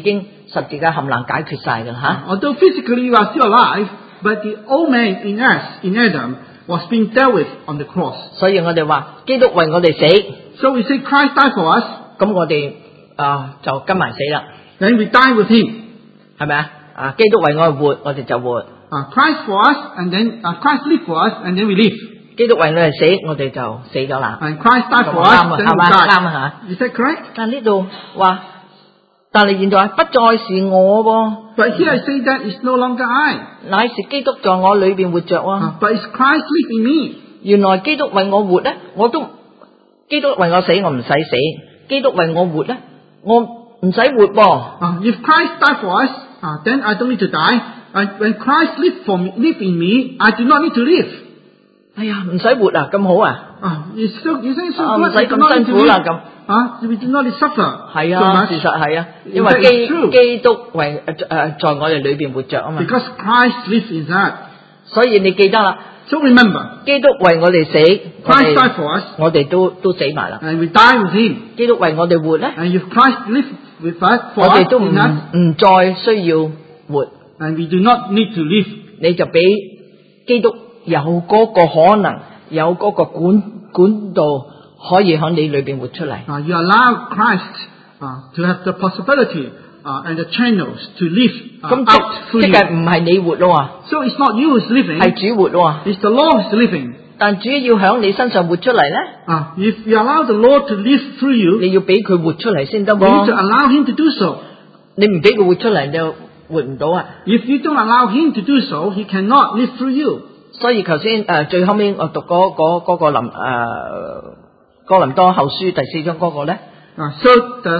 十字架冚唪唥解決晒㗎吓。 Although physically we are still alive, but the old man in us, in Adam, was being dealt with on the cross. 所以我哋話基督為我哋死， So we say Christ died for us, 咁我哋就跟埋死啦， then we die with him. 係咪啊？基督為我哋活，我哋就活； Christ for us, and then Christ lived for us, and then we live. 基督為我哋死，我哋就死咗啦。 And Christ died for 啱 us, 啊， then 係 we 嘛？ died. 啱啊 Is that correct? 但呢度話，但係現在不再是我喎， But here I say that it's no longer I, 乃是基督在我裏邊活着喎。 but it's Christ live in me. 原來基督為我活咧，基督為我死，我唔使死；基督為我活咧，我唔使活噃。 If Christ died for us, then I don't need to die. And when Christ live in me, I do not need to live. 哎呀，唔使活啊，咁好啊！ You say so 唔 good, 使 you do not 咁 need 辛 to 苦啦 live. 咁。 We do not need to suffer 係 so 啊， much 事實係啊，因 In 為 fact, it's true. 基督為在我哋裏邊活着啊嘛。 because Christ lives inside. 所以你記得啦， So remember, 基督為我哋死， Christ died for us, 我哋都死埋啦。 and we die with him. 基督為我哋活咧， And if Christ lives with us, for 我 us 哋都唔 in us, 再需要活， and we do not need to live. 你就俾基督有嗰個可能，有嗰個管道可以喺你裏邊活出嚟。 You allow Christ to have the possibility and the channels to live 咁 out 即 through 係 you. 唔係你活咯 So it's not you who's 喎， living, 係主活咯喎。 it's the Lord who's living. 但主要喺你身上活出嚟咧， If you allow the Lord to live through you, 你要俾佢活出嚟先得 you need to 喎。 allow him to do so. 你唔俾佢活出嚟，你就活唔到啊。 If you don't allow him to do so, he cannot live through you. 所以頭先最後尾我讀嗰個哥林多後書第4章嗰個咧， So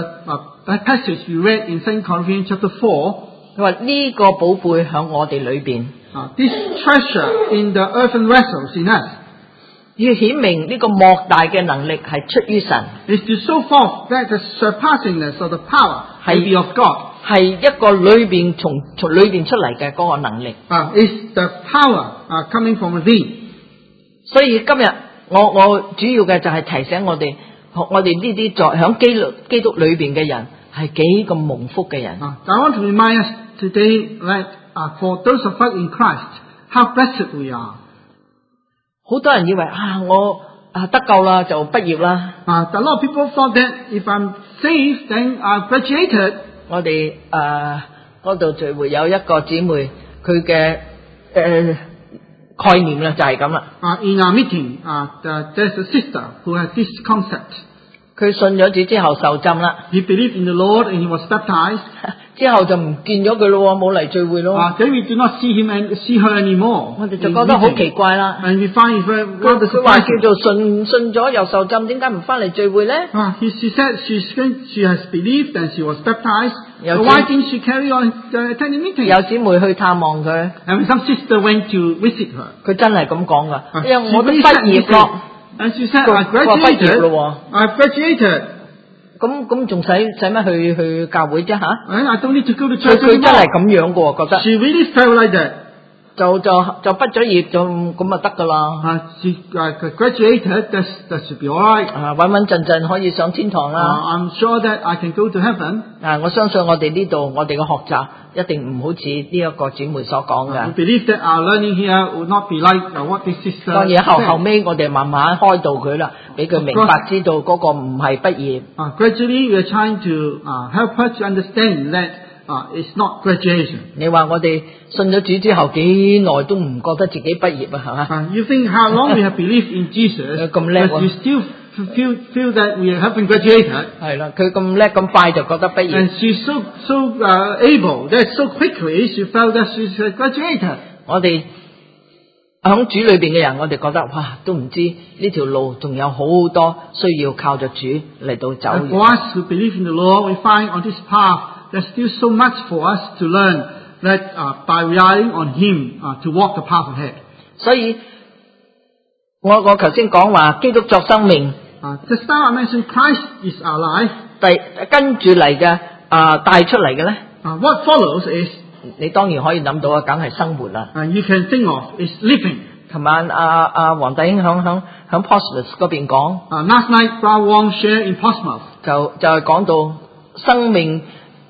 that passage we read in 2 Corinthians chapter 4, 佢話呢個寶貝喺我哋裏邊， this treasure in the earthen vessels in us 要顯明呢個莫大嘅能力係出於神， is to show forth that the surpassingness of the power may be of God. 係一個裏邊從裏邊出嚟嘅嗰個能力。 Is the power coming from within. 所以今日我主要嘅就係提醒我哋呢啲在響基督裏邊嘅人係幾咁蒙福嘅人。 I want to remind us today that for those of us in Christ, how blessed we are. 好多人以為我得救啦就畢業啦。 A lot of people thought that if I'm saved, then I've graduated. 我哋嗰度聚會有一個姊妹，佢嘅概念啦就係咁啦。 In our meeting, there's a sister who has this concept. 佢信咗主之後受浸啦， He believed in the Lord and he was baptized. 之後就唔見咗佢咯，冇嚟聚會咯。 Then we do not see him and see her anymore. 我哋就覺得好奇怪啦。 And we find it rather 佢話叫 surprising. 做信咗又受浸，點解唔翻嚟聚會咧？ She said she has believed and she was baptized. Yes, So why didn't she carry on attending meetings? 有姊妹去探望佢， And some sister went to visit her. 佢真係咁講噶，因為 She 我都 really 畢 said 業 this 咯， and she said, 佢 I 話畢業 graduated. 咯 I've graduated. 喎，咁仲使乜去教會啫吓？ And I don't need to go to 佢 church 真係 anymore. 咁樣噶喎，覺得 She really felt like that. 就畢咗業就咁得噶啦， She graduated. That should be all right. 穩穩陣陣可以上天堂啦。 I'm sure that I can go to heaven. 我相信我哋呢度我哋嘅學習一定唔好似呢一個姊妹所講 We 嘅。 believe that our learning here will not be like what this sister 當然後 said. 尾我哋慢慢開導佢啦，俾佢明白知道嗰個唔係畢業。 Gradually, we are trying to help her to understand that it's not graduation. 你話我哋信咗主之後幾耐都唔覺得自己畢業啊，係嘛？ You think how long we have believed in Jesus, 咁叻喎。 but you still feel that we haven't graduated. 係啦，佢咁叻咁快就覺得畢業。 And she's so able that so quickly she felt that she's graduated. 我哋響主裏邊嘅人，我哋覺得哇，都唔知呢條路仲有好多需要靠着主嚟到走 And for us who believe in the Lord, we find on this path there's still so much for us to learn that by relying on Him to walk the path ahead. 所以我頭先講話基督作生命， Just now I mentioned Christ is our life. 跟住嚟嘅帶出嚟嘅咧， What follows is 你當然可以諗到啊，梗係生活啦。 you can think of is living. 琴晚黃弟兄響 Portsmouth 嗰邊講， Last night, Brother Wong shared in Portsmouth. 就係講到生命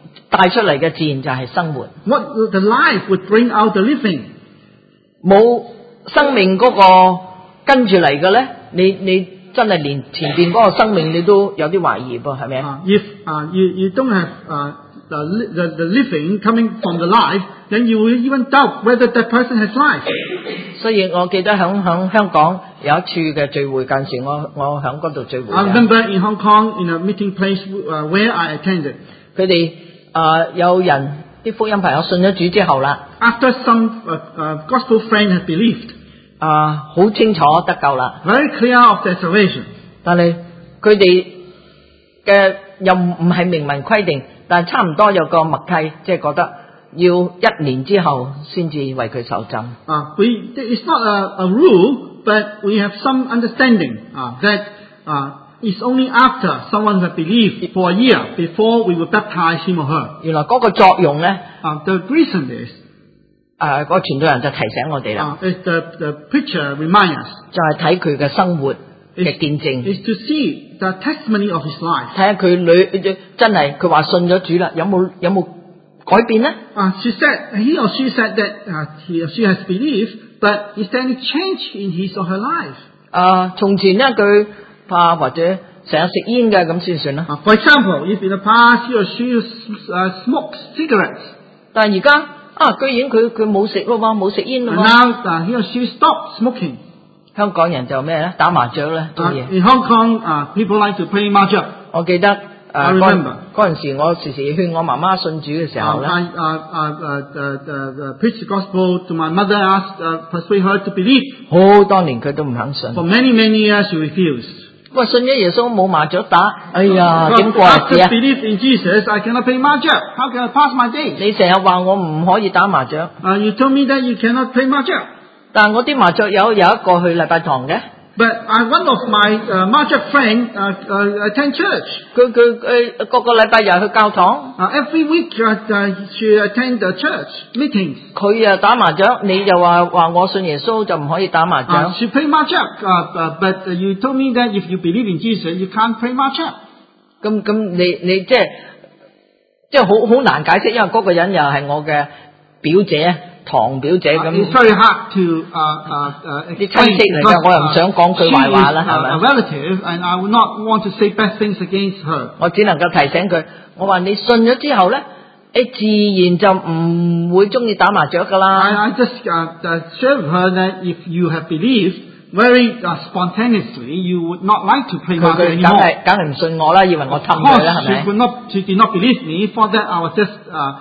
帶出嚟嘅自然就係生活。 What the life would bring out the living. 冇生命嗰個跟住嚟嘅咧，你真係連前邊嗰個生命你都有啲懷疑噃，係咪啊 ？If you don't have the living coming from the life, then you will even doubt whether that person has life. 所以我記得響香港有一次嘅聚會，嗰陣時我響嗰度聚會。 I remember in Hong Kong in a meeting place where I attended. 佢哋有人啲福音朋友信咗主之後啦。 After some gospel friend had believed. 好清楚得救啦。 Very clear of their salvation. 但係佢哋嘅又唔係明文規定，但係差唔多有個默契，即係覺得要1年之後先至為佢受浸。 It's not a rule, but we have some understanding that it's only after someone has believed for a year before we will baptize him or her. 原來嗰個作用咧 ，the reason is 嗰個傳道人就提醒我哋啦。 The preacher remind us 就係睇佢嘅生活嘅見證。 Is to see the testimony of his life. 睇下佢真係佢話信咗主啦，有冇改變咧 he or she said that he or she has believed, but is there any change in his or her life? 從前咧佢或者成日食煙嘅咁先算啦。 For example, if in the past he or she smokes cigarettes. 但係而家居然佢冇食咯喎，冇食煙咯喎。 Now he or she stopped smoking. 香港人就咩咧？打麻雀咧，中意。 In Hong Kong, people like to play mahjong. 我記得 I remember 嗰陣時，我時時勸我媽媽信主嘅時候咧。 Preach the gospel to my mother, persuade her to believe. 好多年佢都唔肯信。 For many years she refused. 喂，信咗耶穌冇麻雀打，哎呀，點過日子啊 believe in Jesus, I cannot play mahjong. How can I pass my day? 你成日話我唔可以打麻雀。 You told me that you cannot play mahjong. 但我啲麻雀有一個去禮拜堂嘅。 But one of my mahjong friend attend church. 佢個禮拜日去教堂。 Every week she attend the church meetings. 佢打麻雀，你就話我信耶穌就唔可以打麻雀。 She play mahjong, but you told me that if you believe in Jesus, you can't play mahjong. 咁你即係好難解釋，因為嗰個人又係我嘅表姐。堂表姐咁， It's very hard to 啲親戚嚟嘅，我又唔想講佢壞話啦，係咪 ？A relative, and I would not want to say bad things against her. 我只能夠提醒佢，我話你信咗之後咧，你自然就唔會中意打麻雀噶啦。 I just share with her that if you have believed very spontaneously, you would not like to play mahjong anymore. 佢梗係唔信我啦，以為我氹佢啦，係咪 ？She did not believe me. For that, I was just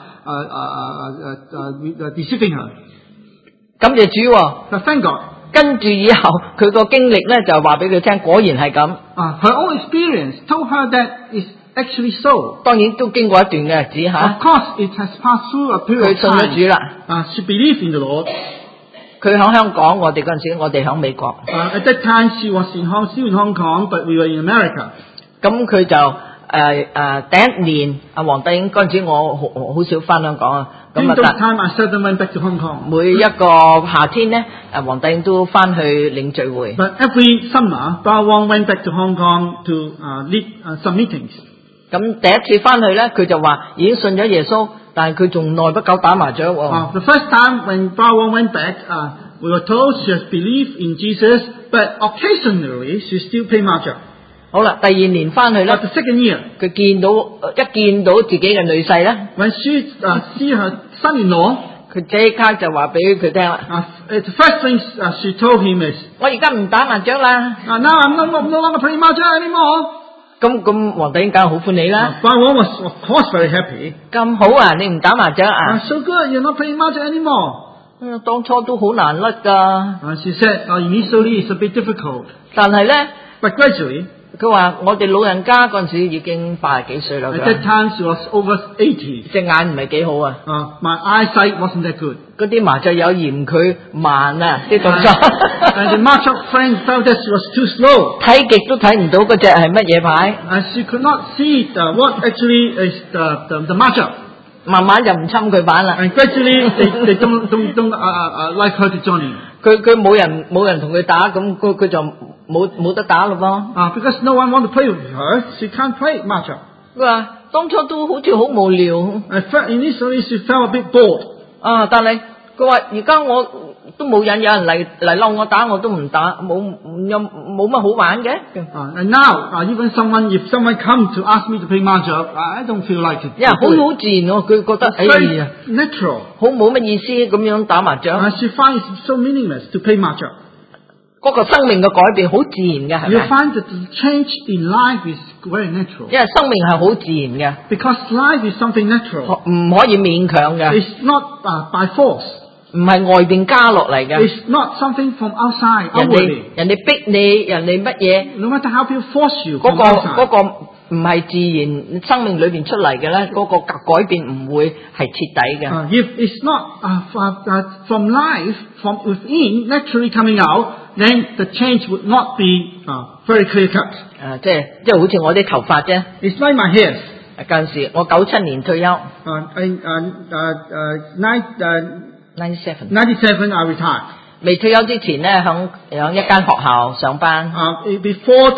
deceiving her. 感謝主喎。 Thank God. 跟住以後佢個經歷咧就話俾佢聽，果然係咁。 Her own experience told her that it's actually so. 當然都經過一段嘅日子嚇。 Of course, it has passed through a period of time. 佢信咗主啦。 She believed in the Lord. 佢喺香港，我哋嗰陣時，我哋喺美國。 At that time, she was still in Hong Kong, but we were in America. 咁佢就第一年黃帝英嗰陣時，我好少翻香港啊。咁啊， time I seldom went back to Hong Kong. 每一個夏天咧，黃帝英都翻去領聚會。 But every summer, Bao Wong went back to Hong Kong to lead some meetings. 咁第一次翻去咧，佢就話已經信咗耶穌，但係佢仲耐不久打麻雀喎。 The first time when Bao Wong went back, we were told she has believed in Jesus, but occasionally she still play mahjong. 好啦，第二年翻去咧 the second year, 佢見到自己嘅女婿咧 when she see her son-in-law, 佢即刻就話俾佢聽啦。 the first thing she told him is, 我而家唔打麻雀啦。 now I'm no longer playing mahjong anymore. 咁黃帝英梗係好歡喜啦。 Bao Wong was of course very happy. 咁好啊，你唔打麻雀啊 so good, you're not playing mahjong anymore. 當初都好難甩㗎。 She said, initially it's a bit difficult. 但係咧 but gradually, 佢話我哋老人家嗰陣時已經80幾歲啦。 At that time she was over 80. 隻眼唔係幾好啊。 My eyesight wasn't that good. 嗰啲麻雀友嫌佢慢啊，啲動作。 And the mahjong friend felt that she was too slow. 睇極都睇唔到嗰隻係乜嘢牌。 And she could not see what actually is the mahjong. 慢慢就唔侵佢玩啦。 And gradually they don't like her to join in. 佢冇人同佢打，咁佢就冇得打咯噃。 Because no one want to play with her, she can't play mahjong. 佢話當初都好似好無聊 Initially she felt a bit bored. 啊，但係佢話而家我都冇人，有人嚟嬲我打我都唔打，冇乜好玩嘅。 And now, even if someone comes to ask me to play mahjong, I don't feel like it. 好自然喎，佢覺得 It's very natural. 好冇乜意思咁樣打麻將。 She finds it so meaningless to play mahjong. 嗰個生命嘅改變好自然嘅，係 You 咪？ find that the change in life is very natural. 因為生命係好自然 Because life is something natural. 嘅，唔可以勉強嘅， It's not by force. 唔係外邊加落嚟嘅。 It's not something from outside, 人 outwardly. 哋逼你，人哋乜嘢？ No matter how people force you 嗰 from 個 outside. 唔係自然生命裏邊出嚟嘅咧，嗰個改變唔會係徹底嘅。 If it's not from life, from within, naturally coming out, then the change would not be very clear cut. 即係好似我啲頭髮啫。 It's like my hairs. 嗰陣時我97年退休 ，97 97 I retired. 未退休之前咧，響一間學校上班。 Before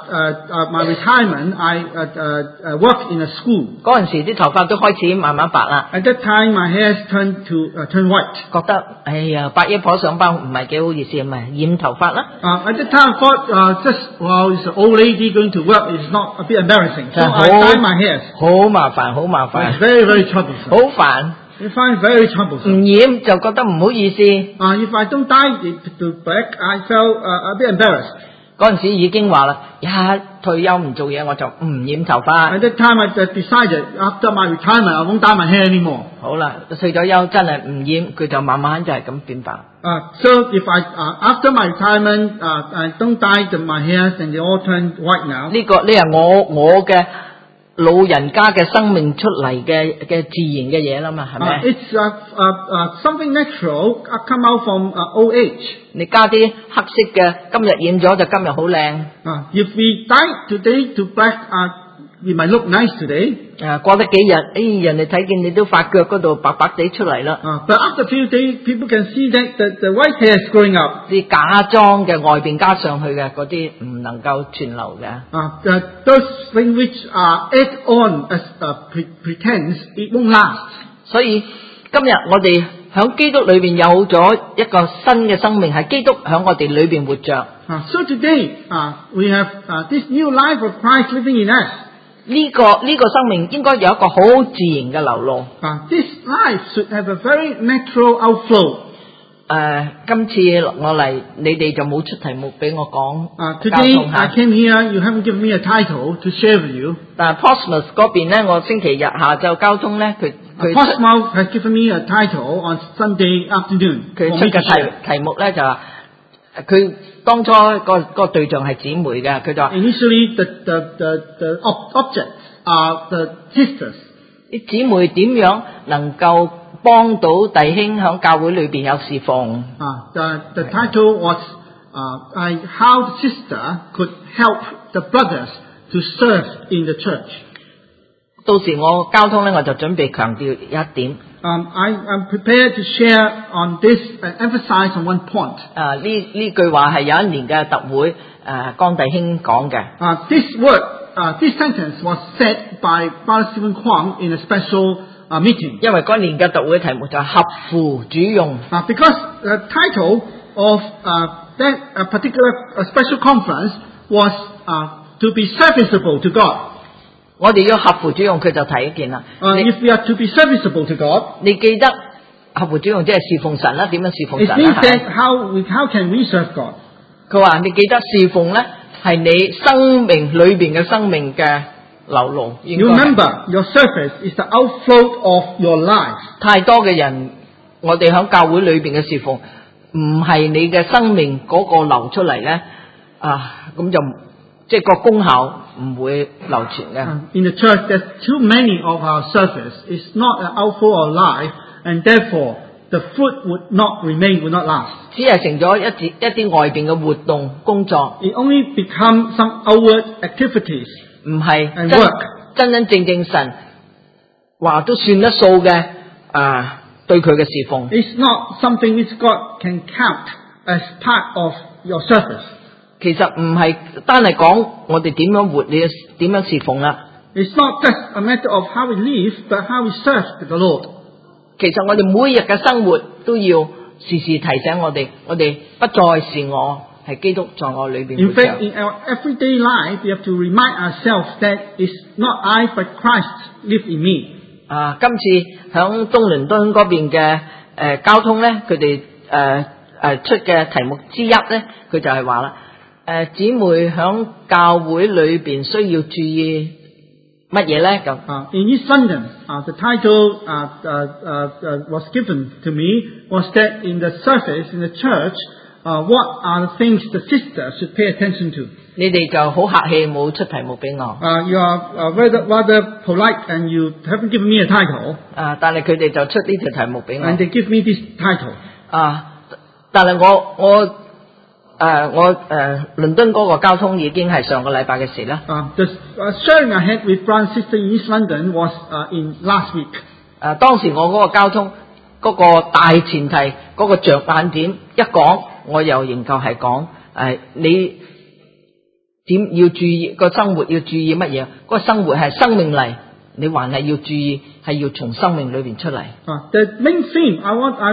my retirement, I worked in a school. 嗰陣時啲頭髮都開始慢慢白啦， At that time, my hairs turned white. 覺得哎呀白衣婆上班唔係幾好意思，咪染頭髮啦。 At that time, I thought it's an old lady going to work. It's not a bit embarrassing. So I dyed my hairs. 好麻煩，好麻 It's 煩， very, very troublesome. 好煩。 I find it very 唔 troublesome. 染就覺得唔好意思。 If I don't dye it to black, I felt a bit embarrassed. 嗰陣時已經話啦，一退休唔做嘢我就唔染頭髮。 At that time, I decided after my retirement, I won't dye my hair anymore. 好啦，退咗休真係唔染，佢就慢慢就係咁變白。 So if after my retirement, I don't dye my hairs and they all turn white now. 呢係我嘅老人家嘅生命出嚟嘅自然嘅嘢啦嘛，係咪？ It's something natural come out from old age. 你加啲黑色嘅，今日染咗就今日好靚。 If we dye today to black, we might look nice today. 過得幾日，人哋睇見你都發腳嗰度白白地出嚟啦。 But after a few days, people can see that the white hair is growing up. 啲假裝嘅外邊加上去嘅嗰啲唔能夠存留嘅。 Those things which are add on as pretense, it won't last. 所以今日我哋響基督裏邊有咗一個新嘅生命，係基督響我哋裏邊活着。 So today, we have this new life of Christ living in us. 呢個生命應該有一個好自然嘅流露。 This life should have a very natural outflow. 今次我嚟，你哋就冇出題目俾我講交 Today 通 I 嚇。 came here, you haven't given me a title to share with you. 但係 Portsmouth 嗰邊咧，我星期日下晝交通咧，佢出 Portsmouth has given me a title on Sunday afternoon 佢 for 出 me to 嘅 share. 題目咧就話，佢當初個對象係姊妹嘅，佢就話 Initially, the objects are the sisters. 啲姊妹點樣能夠幫到弟兄喺教會裏邊有侍奉。 The title was how the sister could help the brothers to serve in the church. 到時我交通咧，我就準備強調一點。 I'm prepared to share on this and emphasize on one point. 呢句話係有一年嘅特會江弟兄講嘅。 This sentence was said by Father Stephen Kwong in a special meeting. 因為嗰年嘅特會題目就係合乎主用。 Because the title of that particular special conference was to be serviceable to God. 我哋要合乎主用，佢就提一件啦。 If we are to be serviceable to God, 你記得合乎主用即係侍奉神啦，點樣侍奉 it 神 means 啦？ that how can we serve God? 佢話你記得侍奉咧係你生命裏邊嘅生命嘅流露。 You remember, your service is the outflow of your life. 太多嘅人，我哋喺教會裏邊嘅侍奉，唔係你嘅生命嗰個流出嚟咧，咁就即係個功效唔會流傳嘅。 In the church, there's too many of our service. It's not an outflow of life, and therefore the fruit would not remain, would not last. 只係成咗一啲外邊嘅活動工作， It only becomes some outward activities. 唔係 And work. 真正神話都算得數嘅對佢嘅侍奉。 It's not something which God can count as part of your service. 其實唔係單係講我哋點樣活，你點樣侍奉啦。 It's not just a matter of how we live, but how we serve the Lord. 其實我哋每日嘅生活都要時時提醒我哋不再是我，係基督在我裏邊 In 活着。 fact, in our everyday life, we have to remind ourselves that it's not I, but Christ live in me. 今次響東倫敦嗰邊嘅交通咧，佢哋出嘅題目之一咧，佢就係話啦，姊妹響教會裏邊需要注意乜嘢咧？咁 In East London, the title was given to me was that in the service in the church, what are the things the sister should pay attention to? 你哋就好客氣，冇出題目俾我。 You are rather polite and you haven't given me a title, 但係佢哋就出呢條題目俾我。 and they give me this title. 但係我倫敦嗰個交通已經係上個禮拜嘅事啦。 The sharing I had with brother and sister in East London was in last week. 當時我嗰個交通嗰個大前提嗰個着眼點一講，我又仍舊係講你點要注意個生活，要注意乜嘢？個生活係生命嚟，你還係要注意，係要從生命裏邊出嚟。 The main theme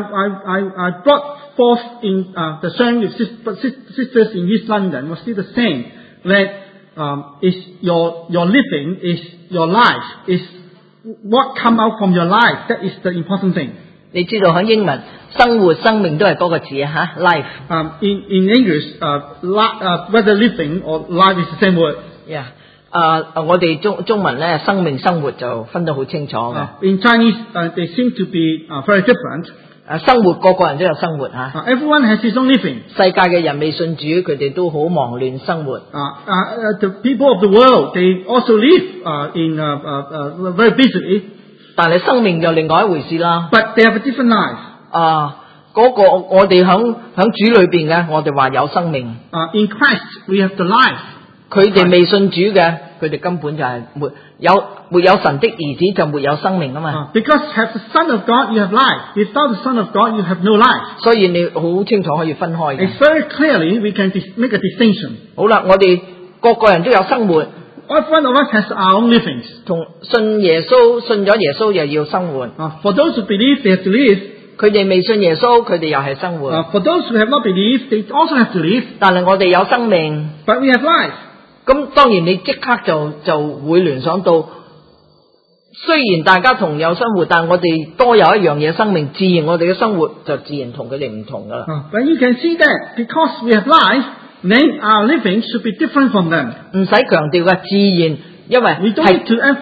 I brought forth in the sharing with sisters in East London was still the same. That is your living, is your life, is what come out from your life. That is the important thing. 你知道喺英文生活生命都係多個字啊吓 ，life。 In English, whether living or life is the same word. Yeah. 我哋中文咧生命生活就分得好清楚嘅。 In Chinese, they seem to be very different. 生活個人都有生活吓。 Everyone has his own living. 世界嘅人未信主，佢哋都好忙亂生活。 The people of the world, they also live in very busily. 但係生命就另外一回事啦。 But they have a different life. 嗰個我哋響主裏邊嘅，我哋話有生命。 In Christ, we have the life. 佢哋未信主嘅，佢哋根本就係沒有神的兒子就沒有生命啊嘛。 Because have the Son of God, you have life. Without the Son of God, you have no life. 所以你好清楚可以分開嘅。 It's very clearly we can make a distinction. 好啦，我哋個人都有生活。 Every one of us has our own livings. 同信咗耶穌又要生活。 For those who believe, they have to live. 佢哋未信耶穌，佢哋又係生活。 For those who have not believed, they also have to live. 但係我哋有生命。 But we have life. 咁當然你即刻就會聯想到，雖然大家同有生活，但我哋多有一樣嘢生命，自然我哋嘅生活就自然同佢哋唔同噶啦。 But you can see that because we have life, then our living should be different from them. 唔使強調嘅，自然，因為 we don't need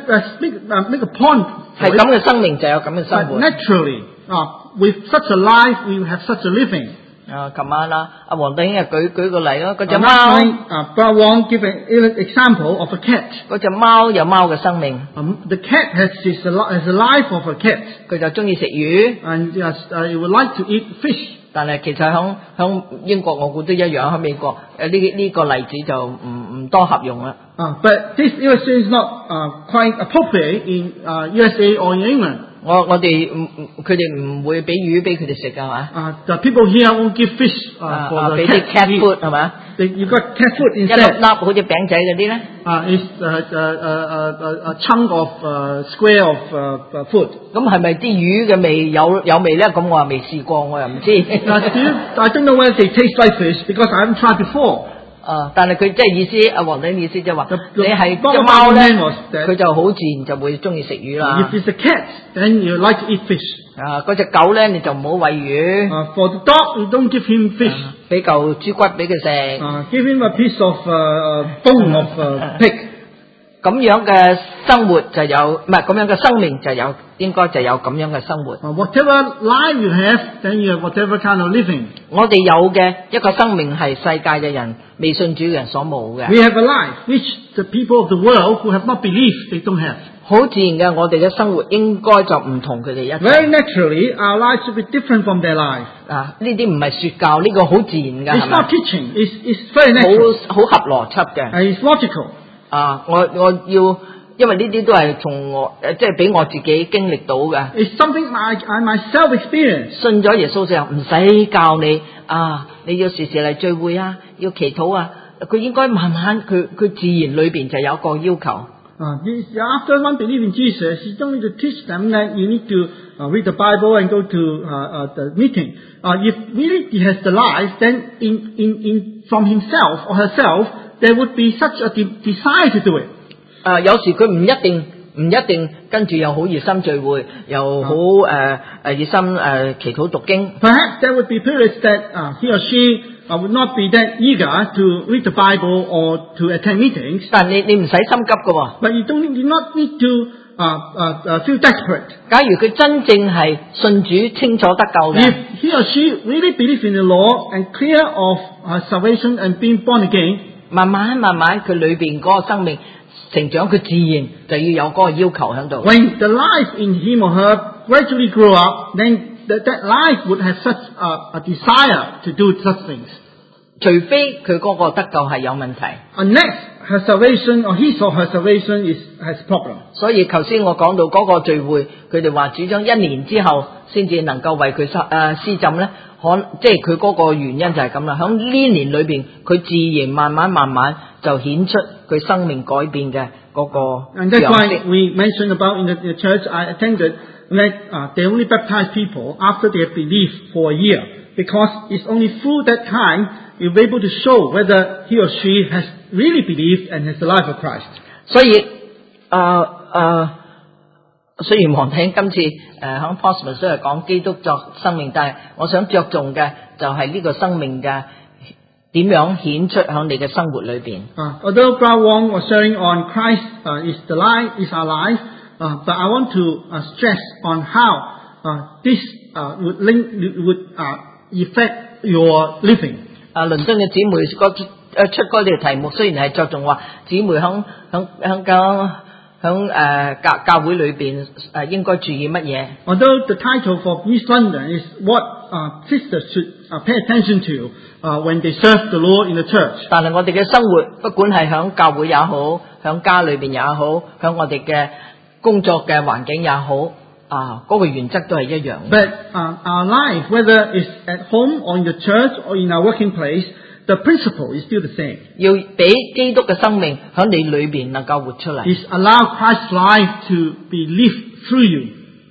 to make a point. 係咁嘅生命就有咁嘅生活。 Naturally, with such a life, we will have such a living. 琴晚啦，阿黃弟兄又舉個例咯，嗰隻貓。 Brother Wong give an example of a cat. 嗰隻貓有貓嘅生命。 The cat has the life of a cat. 佢就中意食魚。 And it would like to eat fish. 但係其實響英國我估都一樣，喺美國呢個例子就唔多合用啦。 But this illustration is not quite appropriate in USA or in England. 我哋佢哋唔會俾魚俾佢哋食㗎係嘛 ？The people here won't give fish for the cat food 係嘛 ？You got cat food instead. 一粒粒好似餅仔嗰啲咧。 It's a chunk of square of food. 咁係咪啲魚嘅味有味咧？咁我又未試過，我又唔知。 I don't know whether they taste like fish because I haven't tried before. 但係佢即係意思，阿黃弟意思即係話，你係隻貓咧，佢就好自然就會中意食魚啦。 If it's a cat, then you like to eat fish. 嗰隻狗咧，你就唔好餵魚。 For the dog, you don't give him fish. 俾嚿豬骨俾佢食。 Give him a piece of bone of pig. 咁樣嘅生活就有，唔係咁樣嘅生命就有，應該就有咁樣嘅生活。 Whatever life you have, then you have whatever kind of living. 我哋有嘅一個生命係世界嘅人未信主嘅人所冇嘅。 We have a life which the people of the world who have not believed they don't have. 好自然嘅，我哋嘅生活應該就唔同佢哋一樣。 Very naturally, our lives should be different from their life. 呢啲唔係說教，呢個好自然嘅。 It's not teaching. It's very natural. 好合邏輯嘅。 It's logical. 我要，因為呢啲都係從我即係俾我自己經歷到嘅。 It's something I myself experienced. 信咗耶穌之後，唔使教你你要時時嚟聚會要祈禱佢應該慢慢佢自然裏邊就有一個要求。 After one believe in Jesus, you don't need to teach them that you need to read the Bible and go to the meeting. If really he has the life, then in from himself or herself, there would be such a desire to do it. 有時佢唔一定跟住又好熱心聚會，又好熱心祈禱讀經。 Perhaps there would be periods that he or she would not be that eager to read the Bible or to attend meetings. 但你唔使心急㗎喎。 But you do not need to feel desperate. 假如佢真正係信主清楚得救嘅 If he or she really believes in the Lord and clear of salvation and being born again, 慢慢佢裏邊嗰個生命成長，佢自然就要有嗰個要求喺度。 when the life in him or her gradually grow up, then that life would have such a desire to do such things. 除非佢嗰個得救係有問題。 Unless her salvation or his or her salvation has problem. 所以頭先我講到嗰個聚會，佢哋話主張1年之後先至能夠為佢施浸咧，即係佢嗰個原因就係咁啦。喺呢年裏邊，佢自然慢慢就顯出佢生命改變嘅嗰個 And that's 樣 why 式。 we mentioned about in the church I attended that they only baptize people after they have believed for a year, because it's only through that time you'll be able to show whether he or she has really believed and has the life of Christ. 所以雖然黃聽今次喺 Postman 都係講基督作生命，但係我想着重嘅就係呢個生命嘅點樣顯出喺你嘅生活裏邊。 Although Brother Wong was sharing on Christ is the life, is our life, but I want to stress on how this would affect your living. 倫敦嘅姊妹出嗰條題目，雖然係着重話姊妹喺教會裏邊應該注意乜嘢。 Although the title for East London is what sisters should pay attention to when they serve the Lord in the church. 但係我哋嘅生活，不管係喺教會也好，喺家裏邊也好，喺我哋嘅工作嘅環境也好，嗰個原則都係一樣。 But our life, whether it's at home or in the church or in our working place, the principle is still the same. 要俾基督嘅生命喺你裏邊能夠活出嚟。 Is allow Christ's life to be lived through you.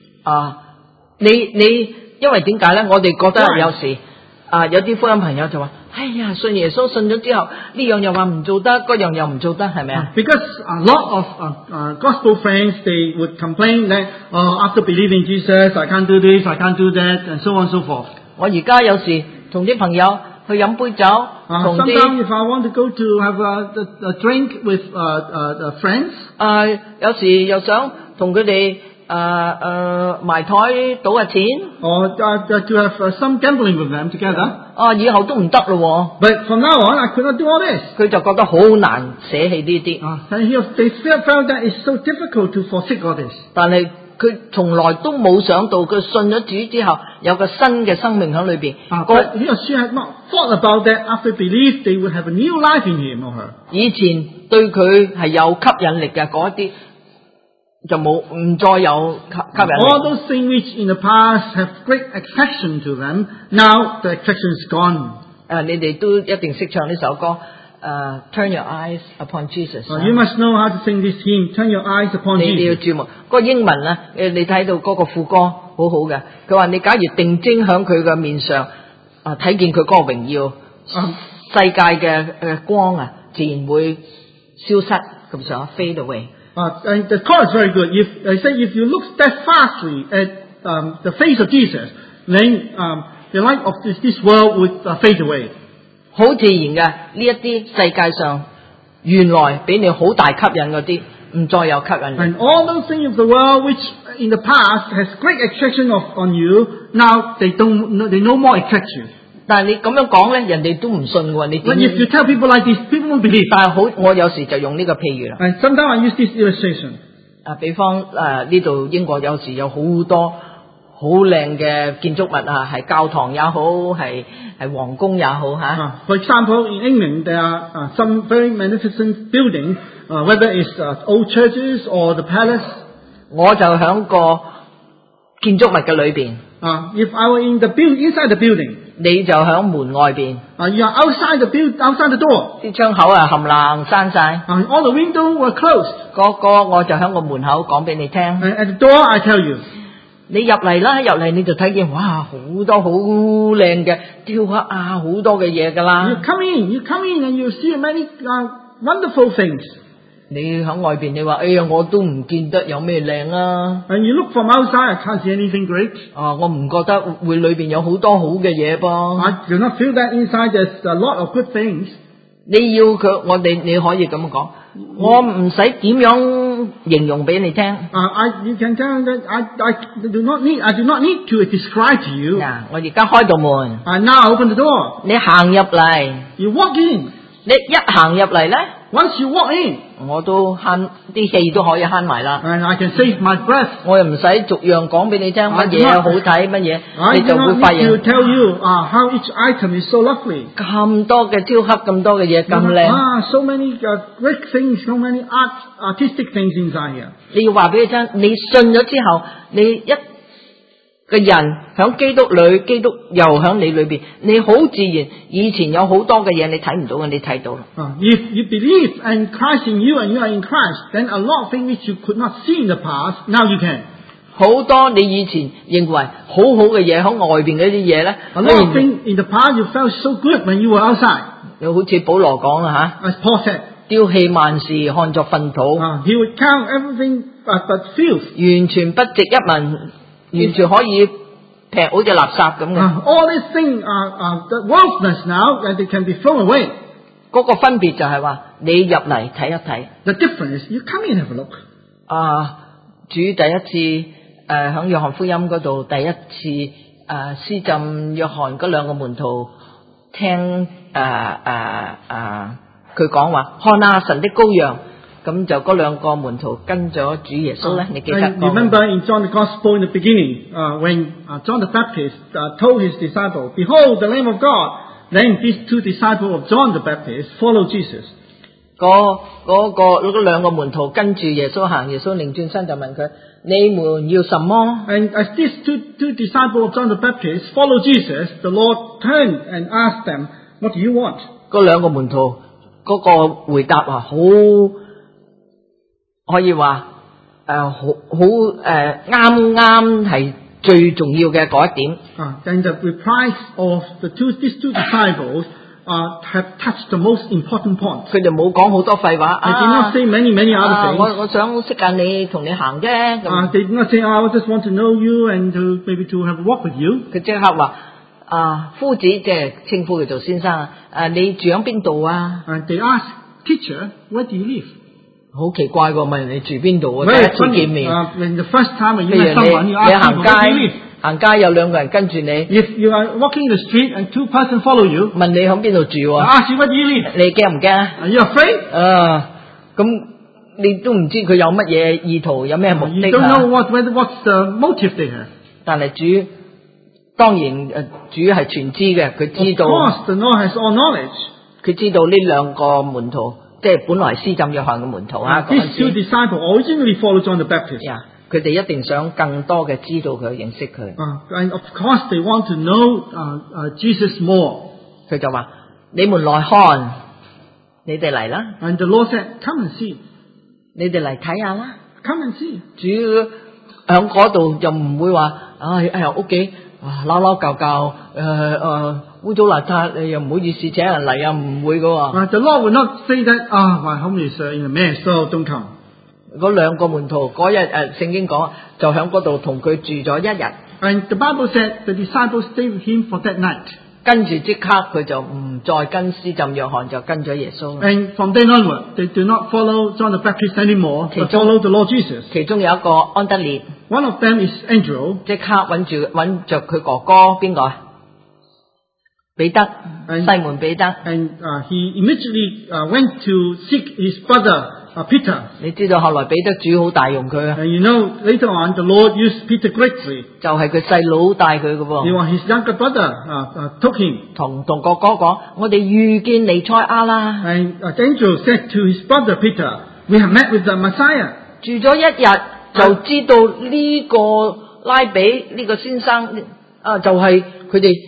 你因為點解咧？我哋覺得有時有啲福音朋友就話：哎呀，信耶穌信咗之後，呢樣又話唔做得，嗰樣又唔做得，係咪啊？ Because a lot of gospel friends, they would complain that after believing Jesus, I can't do this, I can't do that, and so on and so forth. 我而家有時同啲朋友去飲杯酒，同 Sometimes 啲 if I want to go to have a drink with friends, 有時又想同佢哋埋台賭下錢， or to have some gambling with them together. 以後都唔得咯 But from now on, I could not do all this. 喎，佢就覺得好難捨棄呢啲。 And they felt that it's so difficult to forsake all this. 但係佢從來都冇想到，佢信咗主之後有個新嘅生命喺裏邊。 But he or she had not thought about that. After belief, they would have a new life in him or her. 以前對佢係有吸引力嘅嗰一啲，就唔再有吸引 All 力。 those things which in the past have great attraction to them, now the attraction is gone. 你哋都一定識唱呢首歌。Turn your eyes upon Jesus。 You must know how to sing this hymn. Turn your eyes upon 你要 Jesus. 注目嗰個英文咧，你睇到嗰個副歌好好嘅。佢話你假如定睛響佢嘅面上，睇見佢嗰個榮耀，世界嘅光自然會消失咁上下 fade away。 And the chorus is very good. If you look steadfastly at the face of Jesus, then the light of this world would fade away. 好自然嘅呢一啲世界上原來俾你好大吸引嗰啲，唔再有吸引力。 And all those things of the world which in the past has great attraction on you, now they no more attract you. 但係你咁樣講咧，人哋都唔信喎。你 But 點？ if you tell people like this, people won't believe. 但係好，我有時就用呢個譬如啦。 And sometimes I use this illustration. 比方呢度英國有時有好多好靚嘅建築物係教堂也好，係皇宮也好嚇。 For example, in England there are some very magnificent buildings, whether it's old churches or the palace. 我就喺個建築物嘅裏邊。 If I were inside the building, 你就響門外邊， You are outside the door. 啲窗口啊冚唪唥閂晒， All the windows were closed. 我就響個門口講俾你聽， And at the door, I tell you, 你入嚟啦，入嚟你就睇見哇好多好靚嘅雕刻啊，好多嘅嘢㗎 you 啦。 come in and you see many wonderful things. 你響外邊，你話哎呀，我都唔見得有咩靚啊！ And you look from outside, I can't see anything great. 我唔覺得會裏邊有好多好嘅嘢噃。 I do not feel that inside there's a lot of good things. 你要佢，你可以咁講，我唔使點樣形容俾你聽。 You can tell that I do not need to describe to you. 嗱，我而家開道門， I now open the door. 你行入嚟， You walk in. 你一行入嚟咧， Once you walk in, 我都慳啲氣都可以慳埋啦。 and I can save my breath. 我又唔使逐樣講俾你聽，乜嘢好睇，乜嘢 I 你 do 就會 not 發 need 現 to tell you how each item is so lovely. 咁多嘅雕刻，咁多嘅嘢咁靚。 So many great things, so many artistic things inside here. 你要話俾佢聽，你信咗之後，你一個人響基督裏，基督又響你裏邊，你好自然。以前有好多嘅嘢你睇唔到嘅，你睇到啦。 If you believe and Christ in you and you are in Christ, then a lot of things which you could not see in the past, now you can. 好多你以前認為好好嘅嘢，響外邊嗰啲嘢咧， A lot of things in the past you felt so good when you were outside. 又好似保羅講啦吓， As Paul said, 丟棄萬事看作糞土， he would count everything but filth. 完全不值一文，完全可以劈好似垃圾咁嘅。 All these things are the worthless now, and they can be thrown away. 嗰個分別就係話，你入嚟睇一睇。 The difference is you come in and have a look. 主第一次響約翰福音嗰度第一次施浸約翰嗰兩個門徒聽佢講話，看啊神的羔羊，咁就嗰兩個門徒跟咗主耶穌咧，你記得 And 講 remember in John the Gospel in the beginning, when John the Baptist told his disciples, "Behold the Lamb of God," then these two disciples of John the Baptist followed Jesus. 嗰兩個門徒跟住耶穌行，耶穌擰轉身就問佢：你們要什麼？ And as these two disciples of John the Baptist followed Jesus, the Lord turned and asked them, "What do you want?" 嗰兩個門徒嗰個回答好可以話啱係最重要嘅嗰一點。 Then the replies of these two disciples have touched the most important point. 佢哋冇講好多廢話。 They did not say many other things. 我想識下你，同你行啫。咁 They did not say, "I just want to know you and maybe to have a walk with you." 佢即刻話夫子，即係稱呼佢做先生你住喺邊度啊？ And they asked, "Teacher, where do you live?" 好奇怪喎，問人你住邊度啊？ Very 第一次見面。 when the first time when you 譬 met 如 someone, you ask 你 people, "Where do you live?" 行街有兩個人跟住你， If you are walking in the street and two persons follow you, 問你喺邊度住 I ask you, "Where do you live?" 你驚唔驚啊？ Are you afraid? 咁你都唔知佢有乜嘢意圖，有咩目 You 的 don't know what's the motive they have. 但係主當然主係全知嘅，佢知 Of 道 course, the Lord has all knowledge. 佢知道呢兩個門徒，即係本來施浸約翰嘅門徒嗰 These 陣 two 時 disciples originally followed John the Baptist. 佢哋一定想更多嘅知道佢，認識佢。 And of course, they want to know Jesus more. 佢就話：你們來看，你哋嚟啦， And the Lord said, "Come and see. 你哋嚟睇下啦。 Come and see." 主喺嗰度就唔會話：屋企撈撈教教，污糟邋遢，你又唔好意思請人嚟啊，唔會噶喎。 The Lord will not say that, "My home is in a mess, so don't come." 嗰兩個門徒嗰日聖經講就喺嗰度同佢住咗一日， And the Bible said the disciples stayed with him for that night. 跟住即刻佢就唔再跟施浸約翰，就跟咗耶穌。 And from then onward, they do not follow John the Baptist anymore, but follow the Lord Jesus. 其中有一個安德烈， One of them is Andrew. 即刻揾着佢哥哥邊個啊？彼得，西門彼得。 And he immediately went to seek his brother Peter. 你知道後來彼得主好大用佢啊， And you know, later on, the Lord used Peter greatly. 就係佢細佬帶佢嘅 He 喎。 was his younger brother took him. 同哥哥講：我哋遇見彌賽亞啦， And Andrew said to his brother Peter, "We have met with the Messiah." 住咗一日就知道呢個拉比呢個先生就係佢哋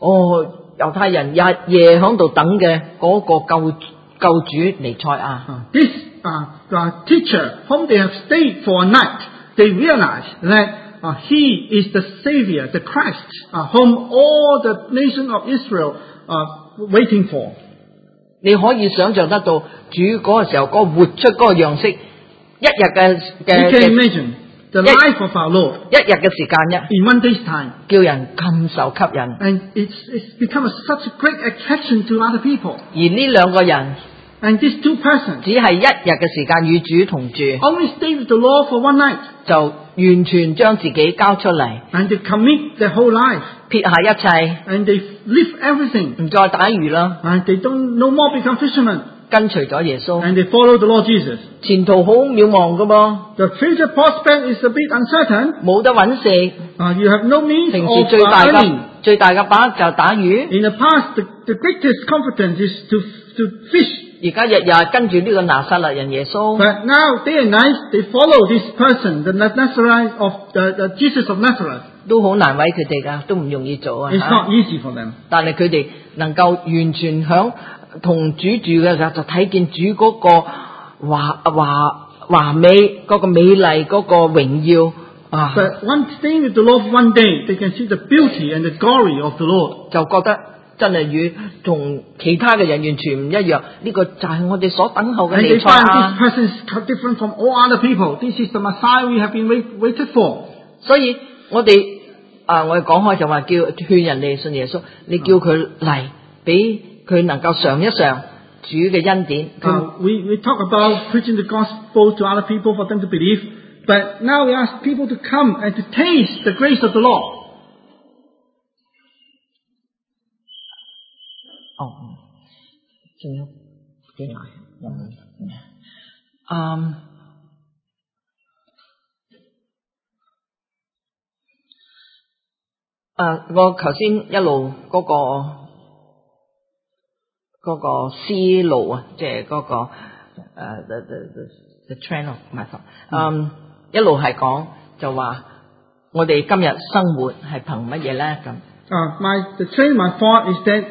猶太人日夜喺度等嘅嗰個救主彌賽亞。 This teacher, whom they have stayed for a night, they realize that he is the Savior, the Christ, whom all the nation of Israel are waiting for. 你可以想象得到主嗰個時候嗰個活出嗰個樣式，一日嘅 You can imagine the life of our Lord 一日嘅時間啫， in one day's time. 叫人咁受吸引。 And it's become such a great attraction to other people. 而呢兩個人 And these two persons 只係一日嘅時間與主同住， only stayed with the Lord for one night. 就完全將自己交出嚟， And they commit their whole life. 撇下一切， And they leave everything. 唔再打魚啦， And they don't no more become fishermen. 跟隨咗耶穌。 And they follow the Lord Jesus. 前途好渺茫噶噃， The future prospect is a bit uncertain. 冇得揾食， You have no means 平時 of 最大 earning. 嘅把握就打魚， In the past, the greatest competence is to fish. 而家日日跟住呢個拿撒勒人耶穌， But now, day and night, they follow this person, the Nazareth of the Jesus of Nazareth. 都好難為佢哋噶，都唔容易做啊。 It's not easy for them. 但係佢哋能夠完全響同主住嘅時候，就睇見主嗰個華美嗰個美麗嗰個榮耀啊， But one staying with the Lord one day, they can see the beauty and the glory of the Lord. 就覺得真係與同其他嘅人完全唔一樣。呢個就係我哋所等候嘅 And they 彌賽 find 亞。 this person is different from all other people. This is the Messiah we have been waited for. 所以我哋講開就話叫勸人哋信耶穌，你叫佢嚟，俾佢能夠嘗一嘗主嘅恩典。 We talk about preaching the gospel to other people for them to believe, but now we ask people to come and to taste the grace of the Lord. 仲有幾耐？我頭先一路嗰個思路啊，即係嗰個the train of my thought，一路係講就話我哋今日生活係憑乜嘢咧咁 The train of my thought is that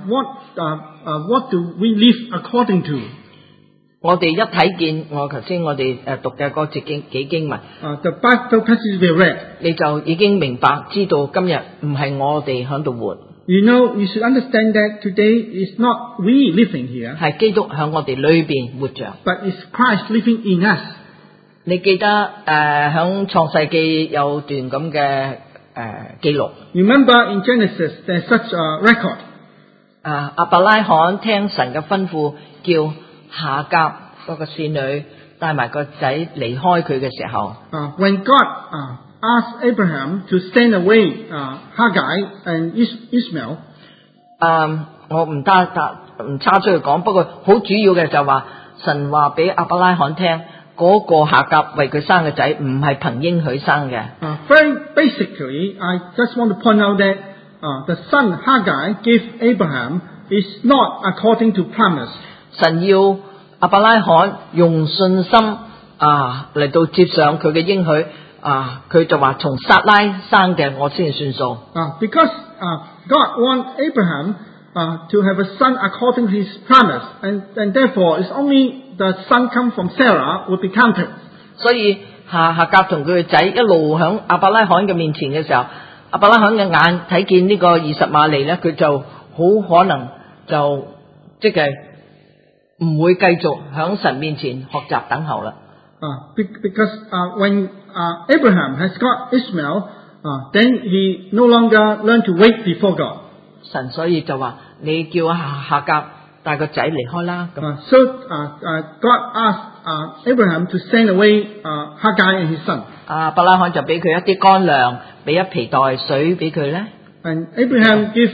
what do we live according to? 我哋一睇見我頭先我哋讀嘅嗰節經文， The Bible passage we read. 你就已經明白知道今日唔係我哋喺度活， You know, you should understand that today is not we living here, 係基督喺我哋裏邊活着。 but it's Christ living in us. 你記得喺創世記有段咁嘅記錄， Remember in Genesis there's such a record. 亞伯拉罕聽神嘅吩咐，叫夏甲嗰個侍女帶埋個仔離開佢嘅時候， When God asked Abraham to send away Haggai and Ishmael, 我唔差出去講，不過好主要嘅就話神話俾亞伯拉罕聽，嗰個夏甲為佢生嘅仔唔係憑應許生嘅。 very basically, I just want to point out that the son Haggai gave Abraham is not according to promise. 神要亞伯拉罕用信心嚟到接上佢嘅應許，佢就話從撒拉生嘅我先算數。 Because God want Abraham to have a son according to his promise, and therefore it's only the son come from Sarah would be counted. 所以夏甲同佢嘅仔一路響亞伯拉罕嘅面前嘅時候，亞伯拉罕嘅眼睇見呢個20馬利咧，佢就好可能就即係唔會繼續響神面前學習等候啦。 Because when Abraham has got Ishmael, then he no longer learn to wait before God. 神所以就話你叫夏甲帶個仔離開啦。 So God asked Abraham to send away Haggai and his son. 亞伯拉罕就俾佢一啲乾糧，俾一皮袋水俾佢咧。 And Abraham gave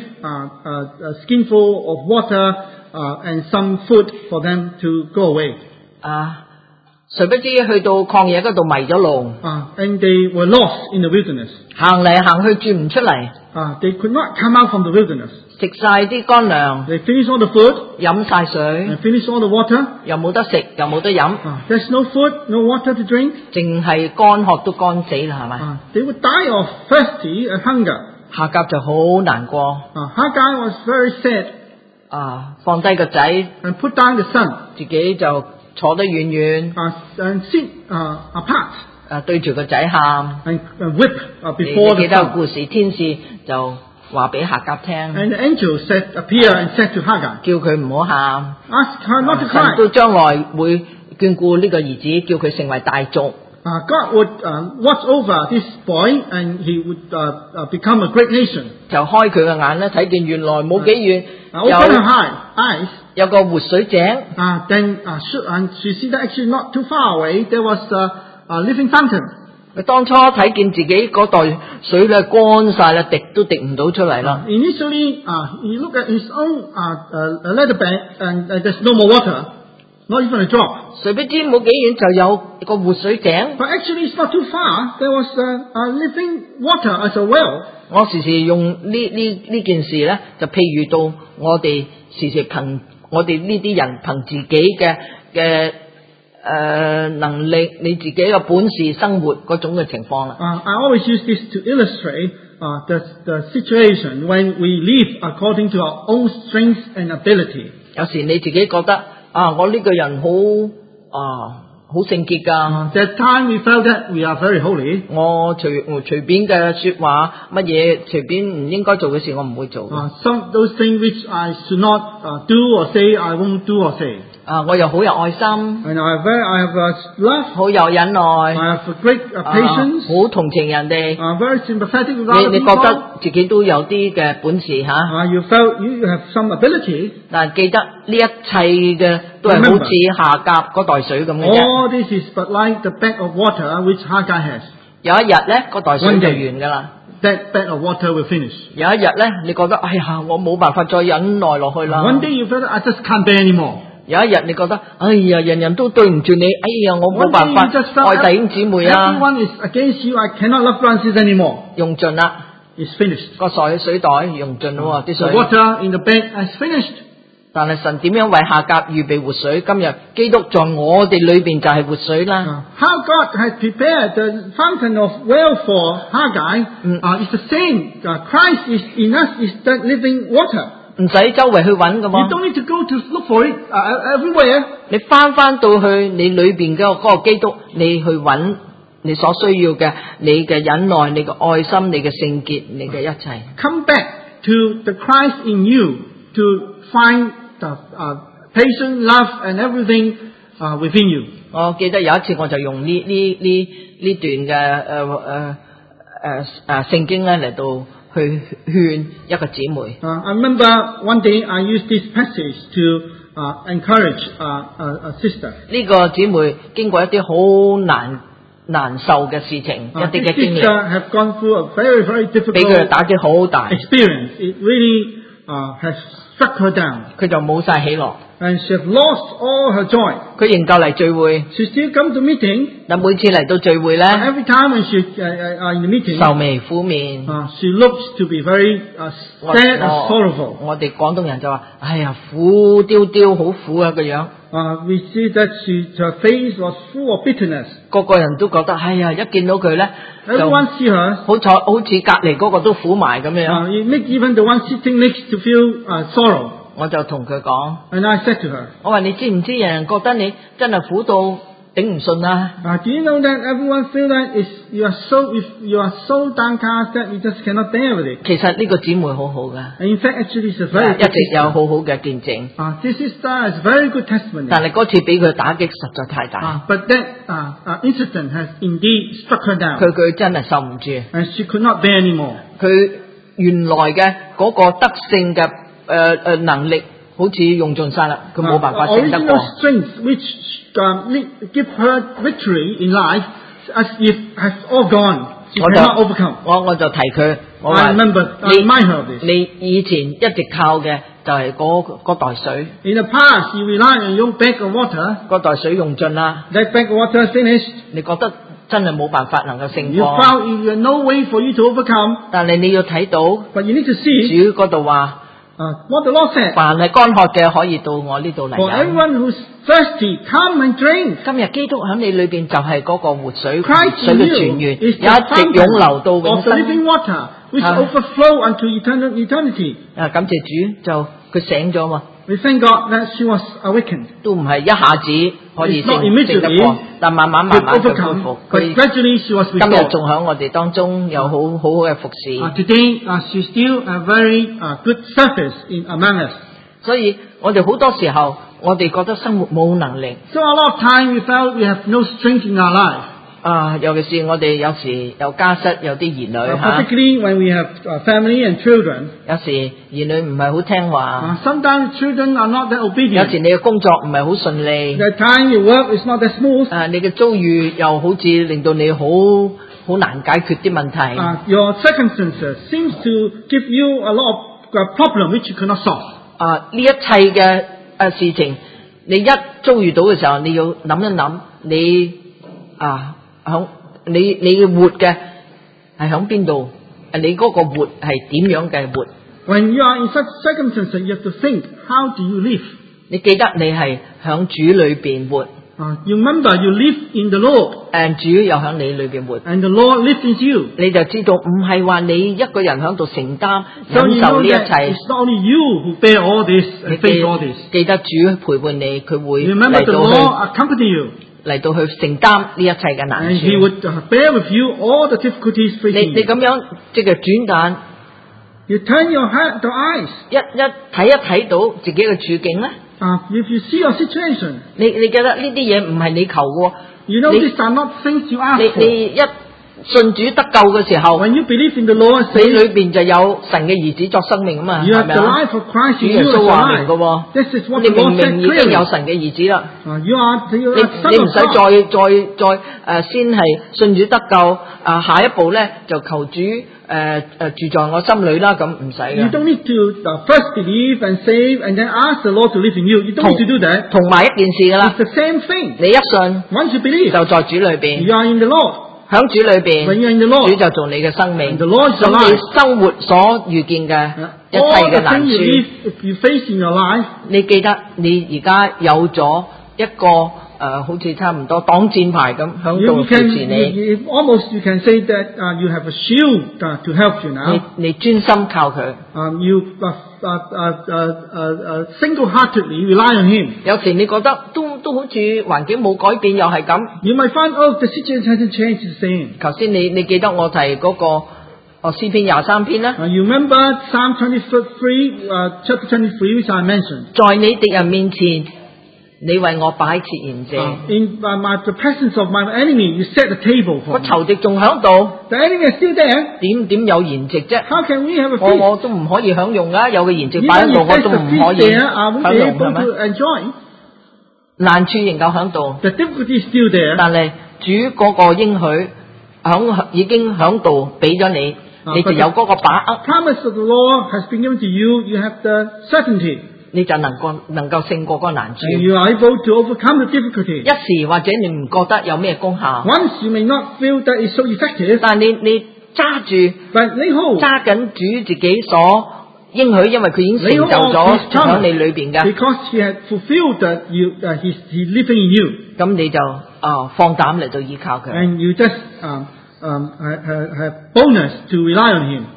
a skinful of water and some food for them to go away. 誰不知去到曠野嗰度迷咗路， And they were lost in the wilderness. 行嚟行去轉唔出嚟， They could not come out from the wilderness. 食晒啲乾糧， They finished all the food 飲晒水， and finished all the water. 又冇得食，又冇得飲， There's no food, no water to drink. 淨係乾渴都乾死啦，係咪？ They would die of thirsty and hunger. 夏甲就好難過 Haggai was very sad 放低個仔， and put down the son 自己就坐得遠遠 and sit apart 對住個仔喊。 and weep 你 before 記 the 得個 son. 故事，天使就話俾夏甲聽， And the angel appeared and said to Haggai, 叫佢唔好喊。 ask her not to 神 cry. 都將來會眷顧呢個兒子，叫佢成為大族。 God would watch over this boy and he would become a great nation. 就開佢嘅眼咧，睇見原來冇幾遠 Open her eyes. 有個活水井， Then she see that actually not too far away there was a living fountain. 佢當初睇見自己嗰袋水咧乾晒啦，滴都滴唔到出嚟啦。 Initially, he looked at his own leather bag and there's no more water, not even a drop. 誰不知冇幾遠就有個活水井。 But actually, it's not too far. There was a living water as a well. 我時時用呢件事咧，就譬喻到我哋時時憑我哋呢啲人憑自己嘅能力，你自己嘅本事生活嗰種嘅情況啦。 I always use this to illustrate the situation when we live according to our own strength and ability. 有時你自己覺得我呢個人好聖潔㗎。 That time we felt that we are very holy. 我隨便嘅說話，乜嘢隨便唔應該做嘅事，我唔會做。 Some those things which I should not do or say, I won't do or say. 我又好有愛心， And I have love. 好有忍耐， I have great patience. 好同情人哋。 Very sympathetic with other 你覺 people. 得自己都有啲嘅本事吓？ You felt you have some ability. 但記得呢一切嘅都係好似夏甲嗰袋水咁嘅啫。 All this is but like the bag of water which Haggai has. 有一日咧，嗰袋水就完噶啦。 That bag of water will finish. 有一日咧，你覺得哎呀，我冇辦法再忍耐落去啦。 One day you felt I just can't bear anymore. 有一日你覺得哎呀，人人都對唔住你，哎呀，我冇辦法愛弟兄姊妹啊。 Everyone is against you. I cannot love brothers anymore. 用盡啦， It's finished. 個水袋用盡咯啲 The 水。 water in the bag has finished. 但係神點樣為夏甲預備活水？今日基督在我哋裏邊就係活水啦。 How God has prepared the fountain of well for Haggai is the same. Christ is in us is that living water. 唔使周圍去揾噶 You 嘛， don't need to go to look for it everywhere. 你翻到去你裏邊嗰個基督，你去揾你所需要嘅，你嘅忍耐，你嘅愛心，你嘅聖潔，你嘅一切。 Come back to the Christ in you to find the patience, love, and everything within you. 我記得有一次我就用呢段嘅聖經咧嚟到去勸一個姊妹。 I remember one day I used this passage to encourage a sister. 呢個姊妹經過一啲好難受嘅事情，一啲 This 嘅經歷， sister have gone through a very, very 俾佢嘅 difficult 打擊好大， experience. It really has struck her down. 佢就冇晒喜樂。 And she have lost all her joy. 佢仍舊嚟聚會， She still come to meeting. 但每次嚟到聚會咧， Every time when she in the meeting, 愁眉苦面。 she looks to be very sad and sorrowful. 我哋廣東人就話：哎呀，苦丟丟，好苦啊個樣。 We see that her face was full of bitterness. 個個人都覺得，哎呀，一見到佢咧，就 Everyone see her. 好似隔離嗰個都苦埋咁樣。 It makes even the one sitting next to feel sorrow. 我就同佢講， And I said to her, 我話你知唔知人覺得你真係苦到頂唔順啊？ do you know that everyone feel that you are so downcast that you just cannot bear with it? 其實呢個姊妹好好噶， And in fact, actually, it's a very 一 good 直有 sister. 好好嘅見證。 This sister has very good testimony. 但係嗰次俾佢打擊實在太大， But that incident has indeed struck her down. 佢真係受唔住。 And she could not bear anymore. 佢原來嘅嗰個得勝嘅能力，好似用盡晒啦，佢冇辦法勝得 Original 過。 strength which give her victory in life, as if has all gone. She 我 cannot overcome. 就提佢，我 I 話 remember, I remind her of this. 你以前一直靠嘅就係嗰袋水， In the past, you relied on your bag of water. 嗰袋水用盡啦， That bag of water is finished. 你覺得真係冇辦法能夠勝 You 過。 found you had no way for you to overcome. 但係你要睇到 But you need to see 主嗰度話， what the Lord said. 凡係乾渴嘅可以到我呢度嚟 For 飲。 everyone who's thirsty, come and drink. 今日基督喺你裏邊就係嗰個活水，活 Christ 水 in 嘅 you 泉源， is 有一 the 直湧流到 fountain 永 of the 生。 living water, which overflow unto eternity. 感謝主，就佢醒咗嘛， We thank God that she was awakened. 都唔係一下子可以 It's not 醒得過 immediately， 但慢慢 Could 嘅恢 overcome, 復。 but 佢 gradually she was 今日 restored. 仲喺我哋當中有好嘅服侍。 Today, she's still a very good service among us. 所以我哋好多時候，我哋覺得生活冇能力。 So a lot of time we felt we have no strength in our life. 尤其是我哋有時有家室，有啲兒女 Particularly when we have family and children. 有時兒女唔係好聽話， Sometimes children are not that 有 obedient. 時你嘅工作唔係好順利， The time you work is not that smooth. 你嘅遭遇又好似令到你好難解決啲問題。 Your circumstances seems to give you a lot of problem which you cannot solve. 呢一切嘅事情，你一遭遇到嘅時候，你要諗一諗，你響你嘅活嘅係響邊度？你嗰個活係點樣嘅活？ When you are in such circumstances, you have to think, how do you live? 你記得你係響主裏邊活， You remember you live in the Lord, 主又響你裏邊活， and the Lord lives in you. 你就知道唔係話你一個人響度承擔 So 忍 you 受 know 呢一 that 切。 it's not only you who bear all this 你 and face all this. 記得主陪伴你，佢會 Remember 嚟 the 到 Lord accompany you, 嚟到去承擔呢一切嘅難 and He 處。 would bear with you all the difficulties 你 facing 你 you. 咁樣即係轉眼 You turn your eyes. 一睇到自己嘅處境咧， If you see your situation, 你記得呢啲嘢唔係你求嘅， you know 你 these are not things you ask 你 for. 一信主得救嘅時候， When you believe in the Lord, 你 say, 裏邊就有神嘅兒子作生命啊嘛， you 係 have 咪 the 啊？ life of Christ 主 in 耶 you as 穌 your 話明嘅 life. 喎， This is what 你 the 明 Lord 明 said 已經 clearly. 有神嘅兒子啦。 You are the 你 son 唔 of 使 God. 再先係信主得救，下一步咧就求主住在我心裏啦，咁唔使 You 嘅。 don't need to first believe and save and then ask the Lord to live in you. You don't need to do that. 同埋一件事噶啦 It's，the same thing. 你一信 Once you believe, 就在主裏邊， you are in the Lord. 響主裏 When 邊， you are in the 主 Lord, 就做你嘅生命。 the Lord is your 咁你 life. 生活所遇見嘅一切 All 嘅 the 難 things you 處， live, if you face in your life, 你記得你而家有咗一個好似差唔多擋箭牌咁響 you 度扶 can 持你， almost you can say that you have a shield to help you 你 now. 你專心靠佢。 You single-heartedly rely on Him. 有時你覺得都好似環境冇改變，又係咁。 You might find, oh, the situation hasn't changed the same. 頭先你記得我提嗰個詩篇23篇啦， You remember Psalm 23, chapter 23, which I mentioned. 在你敵人面前，你為我擺設筵席， In the presence of my enemy, you set a table 個 for me. 仇敵仲喺度， The enemy is still there. 點有筵席啫？ How can we have a 我 feast? 都唔可以享用噶，有個筵席擺 Even 喺度， if 我 there's 都 a 唔可 feast 以 there, I won't 享 be 用， able 係咪？ to enjoy. 難處仍舊喺度， The difficulty is still there. 但係主嗰個應許已經喺度俾咗你，你就有嗰個把握， Promise of the Lord has been given to you. You have the certainty. 你就能夠勝過嗰個難處。 And you are able to overcome the difficulty. 一時或者你唔覺得有咩功效， Once you may not feel that it's so effective, 但係你揸住 but lay hold. 揸緊主自己所應許，因為佢已經成 Lay 就 hold 咗 of His 喺你 promise 裏邊嘅， because He had fulfilled that He's living in you. 咁你就放膽嚟到依靠佢。 And you just have bonus to rely on Him.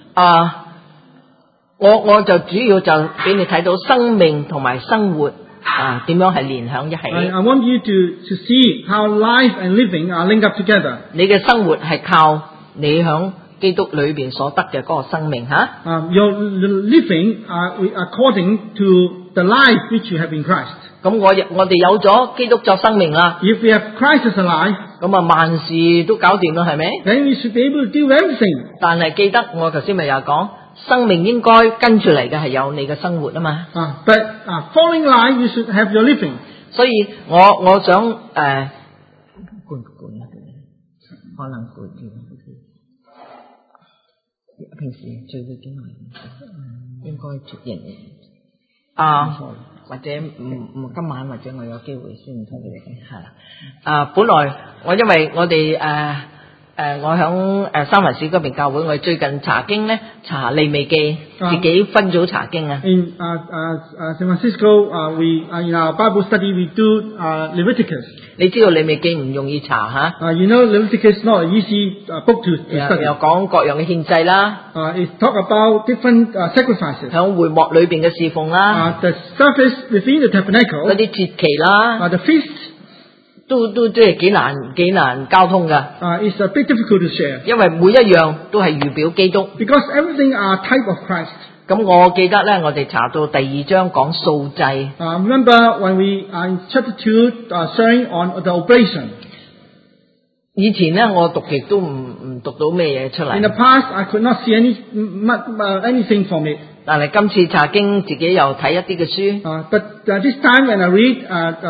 我就主要就俾你睇到生命同埋生活點樣係連響一起。 I want you to see how life and living are linked up together. 你嘅生活係靠你響基督裏邊所得嘅嗰個生命吓。 Your living according to the life which you have in Christ. 咁我哋有咗基督作生命啦， If we have Christ as a life, 咁萬事都搞掂啦，係咪？ then we should be able to do everything. 但係記得我頭先咪又講，生命應該跟住嚟嘅係有你嘅生活啊嘛。 But following life, you should have your living. 所以我想可能攰啲，平時聚會幾耐？應該出現或者今晚或者我有機會先同你哋係啦。本來因為我哋我響三藩市嗰邊教會，我哋最近查經咧，查利未記，自己分組查經啊。 In San Francisco, we in our Bible study we do Leviticus. 你知道利未記唔容易查嚇。 You know Leviticus is not an easy book to study. 又講各樣嘅獻祭啦。 It talk about different sacrifices. 響會幕裏邊嘅侍奉啦。 The service within the tabernacle. 嗰啲節期啦。 The feast. 都即係幾難交通㗎。 It's a bit difficult to share. 因為每一樣都係預表基督。 Because everything are type of Christ. 咁我記得咧，我哋查到第2章講素祭。 Remember when we in chapter 2 sharing on the oblation. 以前咧，我讀極都唔讀到咩嘢出嚟。 In the past, I could not see anything from it. 但係今次查經自己又睇一啲嘅書。 But this time when I read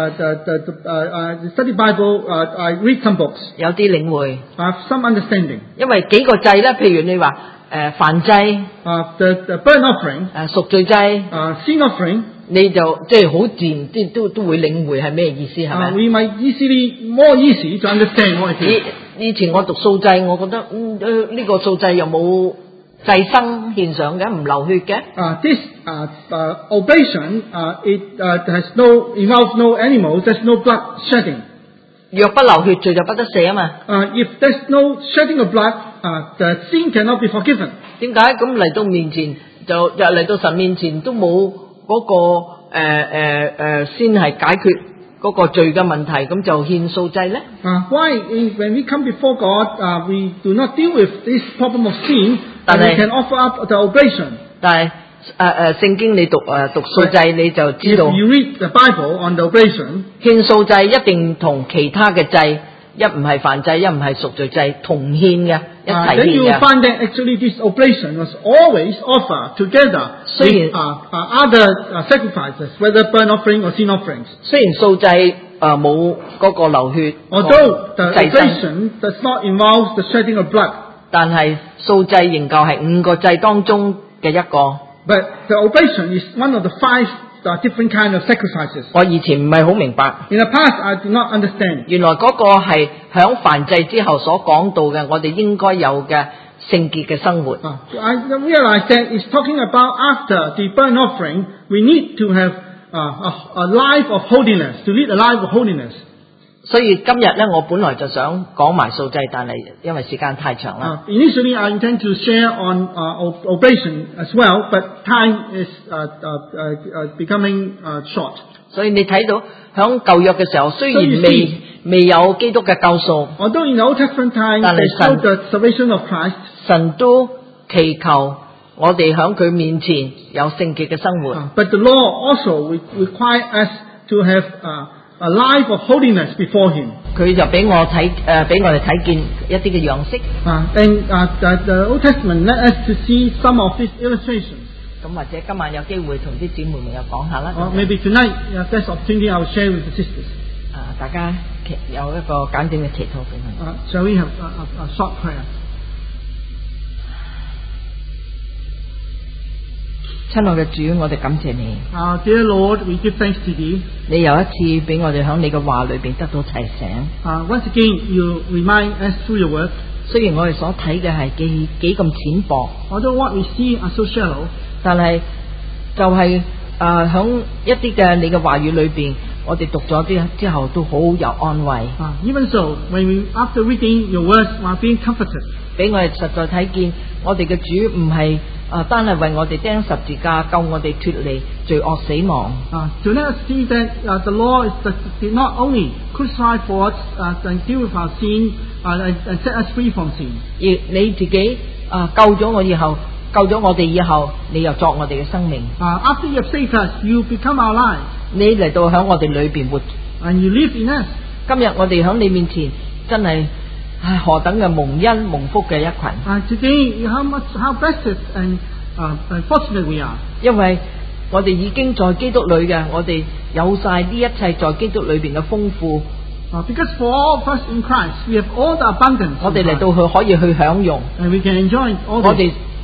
the study Bible, I read some books. 有啲領會。 I have some understanding. 因為幾個祭咧，譬如你話燔祭 the burnt offering, 贖罪祭 sin offering. 你就即係好自然都會領會係咩意思係咪？ We might more easy to understand what it is. 以前我讀素祭，我覺得呢個素祭又冇祭牲獻上嘅，唔流血嘅。 This oblation it involves no animals, there's no blood shedding. 若不流血，罪就不得赦啊嘛。 If there's no shedding of blood, the sin cannot be forgiven. 點解咁嚟到面前就嚟到神面前都冇嗰個先係解決嗰個罪嘅問題，咁就獻素祭咧 ？Why when we come before God, we do not deal with this problem of sin, and we can offer up the oblation. 但係聖經你讀素祭你就知道。 If you read the Bible on the oblation, 獻素祭一定同其他嘅祭，一唔係燔祭，一唔係贖罪祭同獻嘅，一齊獻嘅。 Then you will find that actually this oblation was always offered together with other sacrifices, whether burnt offering or sin offerings. 雖然素祭冇嗰個流血， although the oblation does not involve the shedding of blood, 但係素祭仍舊係5個祭當中嘅一個。 But the oblation is one of the 5 different kind of sacrifices. 我以前唔係好明白。 In the past, I did not understand. 原來嗰個係響燔祭之後所講到嘅，我哋應該有嘅聖潔嘅生活。 I realized that it's talking about after the burnt offering, we need to have a life of holiness, to lead a life of holiness. 所以今日咧，我本來就想講埋素祭，但係因為時間太長啦。 Initially, I intend to share on oblation as well, but time is becoming short. 所以你睇到響舊約嘅時候，雖然未有基督嘅救贖， although in the Old Testament time there's no the salvation of Christ, 神都祈求我哋響佢面前有聖潔嘅生活。 but the law also require us to have a life of holiness before Him. 佢就俾我哋睇見一啲嘅樣式。 And the Old Testament let us to see some of these illustrations. 咁或者今晚有機會同啲姊妹們又講下啦。 Maybe tonight, if there's opportunity, I will share with the sisters. 大家有一個簡短嘅祈禱俾我。 Shall we have a short prayer? 親愛嘅主，我哋感謝你。 Dear Lord, we give thanks to Thee. 你又一次俾我哋響你嘅話裏邊得到提醒。 Once again, you remind us through your word. 雖然我哋所睇嘅係幾咁淺薄 although what we see are so shallow, 但係就係響一啲嘅你嘅話語裏邊，我哋讀咗啲之後都好有安慰。 even so, when we after reading your words, we are being comforted. 俾我哋實在睇見，我哋嘅主唔係單係為我哋釘十字架，救我哋脫離罪惡死亡。 To let us see that the Lord did not only crucify for us and deal with our sin and set us free from sin. 而你自己救咗我以後，救咗我哋以後，你又作我哋嘅生命。 After you have saved us, you become our life. 你嚟到響我哋裏邊活 and you live in us. 今日我哋響你面前真係何等嘅蒙恩蒙福嘅一群。 Today, how blessed and fortunate we are. 因為我哋已經在基督裏嘅，我哋有晒呢一切在基督裏邊嘅豐富。 Because for all of us in Christ, we have all the abundance. 我哋嚟到去可以去享用。 And we can enjoy all this. 我哋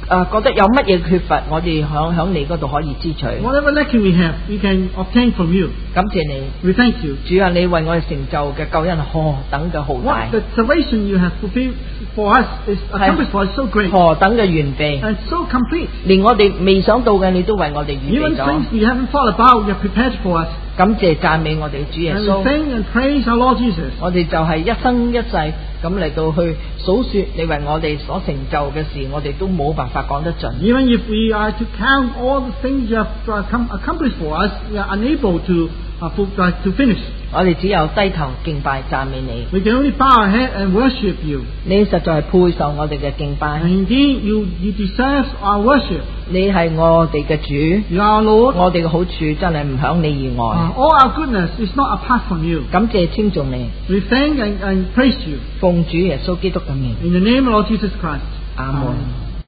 覺得有乜嘢缺乏，我哋響你嗰度可以支取。 Whatever lacking we have, we can obtain from you. 感謝你， We thank you. 主啊，你為我哋成就嘅救恩何等嘅浩大， What the salvation you have fulfilled for us is accomplished for us so great 何等嘅完備， and so complete. 連我哋未想到嘅，你都為我哋預 Even 備咗。 things we haven't thought about, you have prepared for us. 感謝讚美我哋主耶 And 穌 we，thank and praise our Lord Jesus. 我哋就係一生一世咁嚟到去數說你為我哋所成就嘅事，我哋都冇辦法講得盡。 Even if we are to count all the things you have accomplished for us, we are unable to finish. 我哋只有低頭敬拜讚美你， We can only bow our head and worship you. 你實在係配受我哋嘅敬拜 And，indeed, you deserve our worship. 你係我哋嘅主， You are our Lord. 我哋嘅好處真係唔響你以外。 All our goodness is not apart from you. 感謝稱頌你， We thank and praise you. 奉主耶穌基督嘅名， In the name of Lord Jesus Christ. 阿門。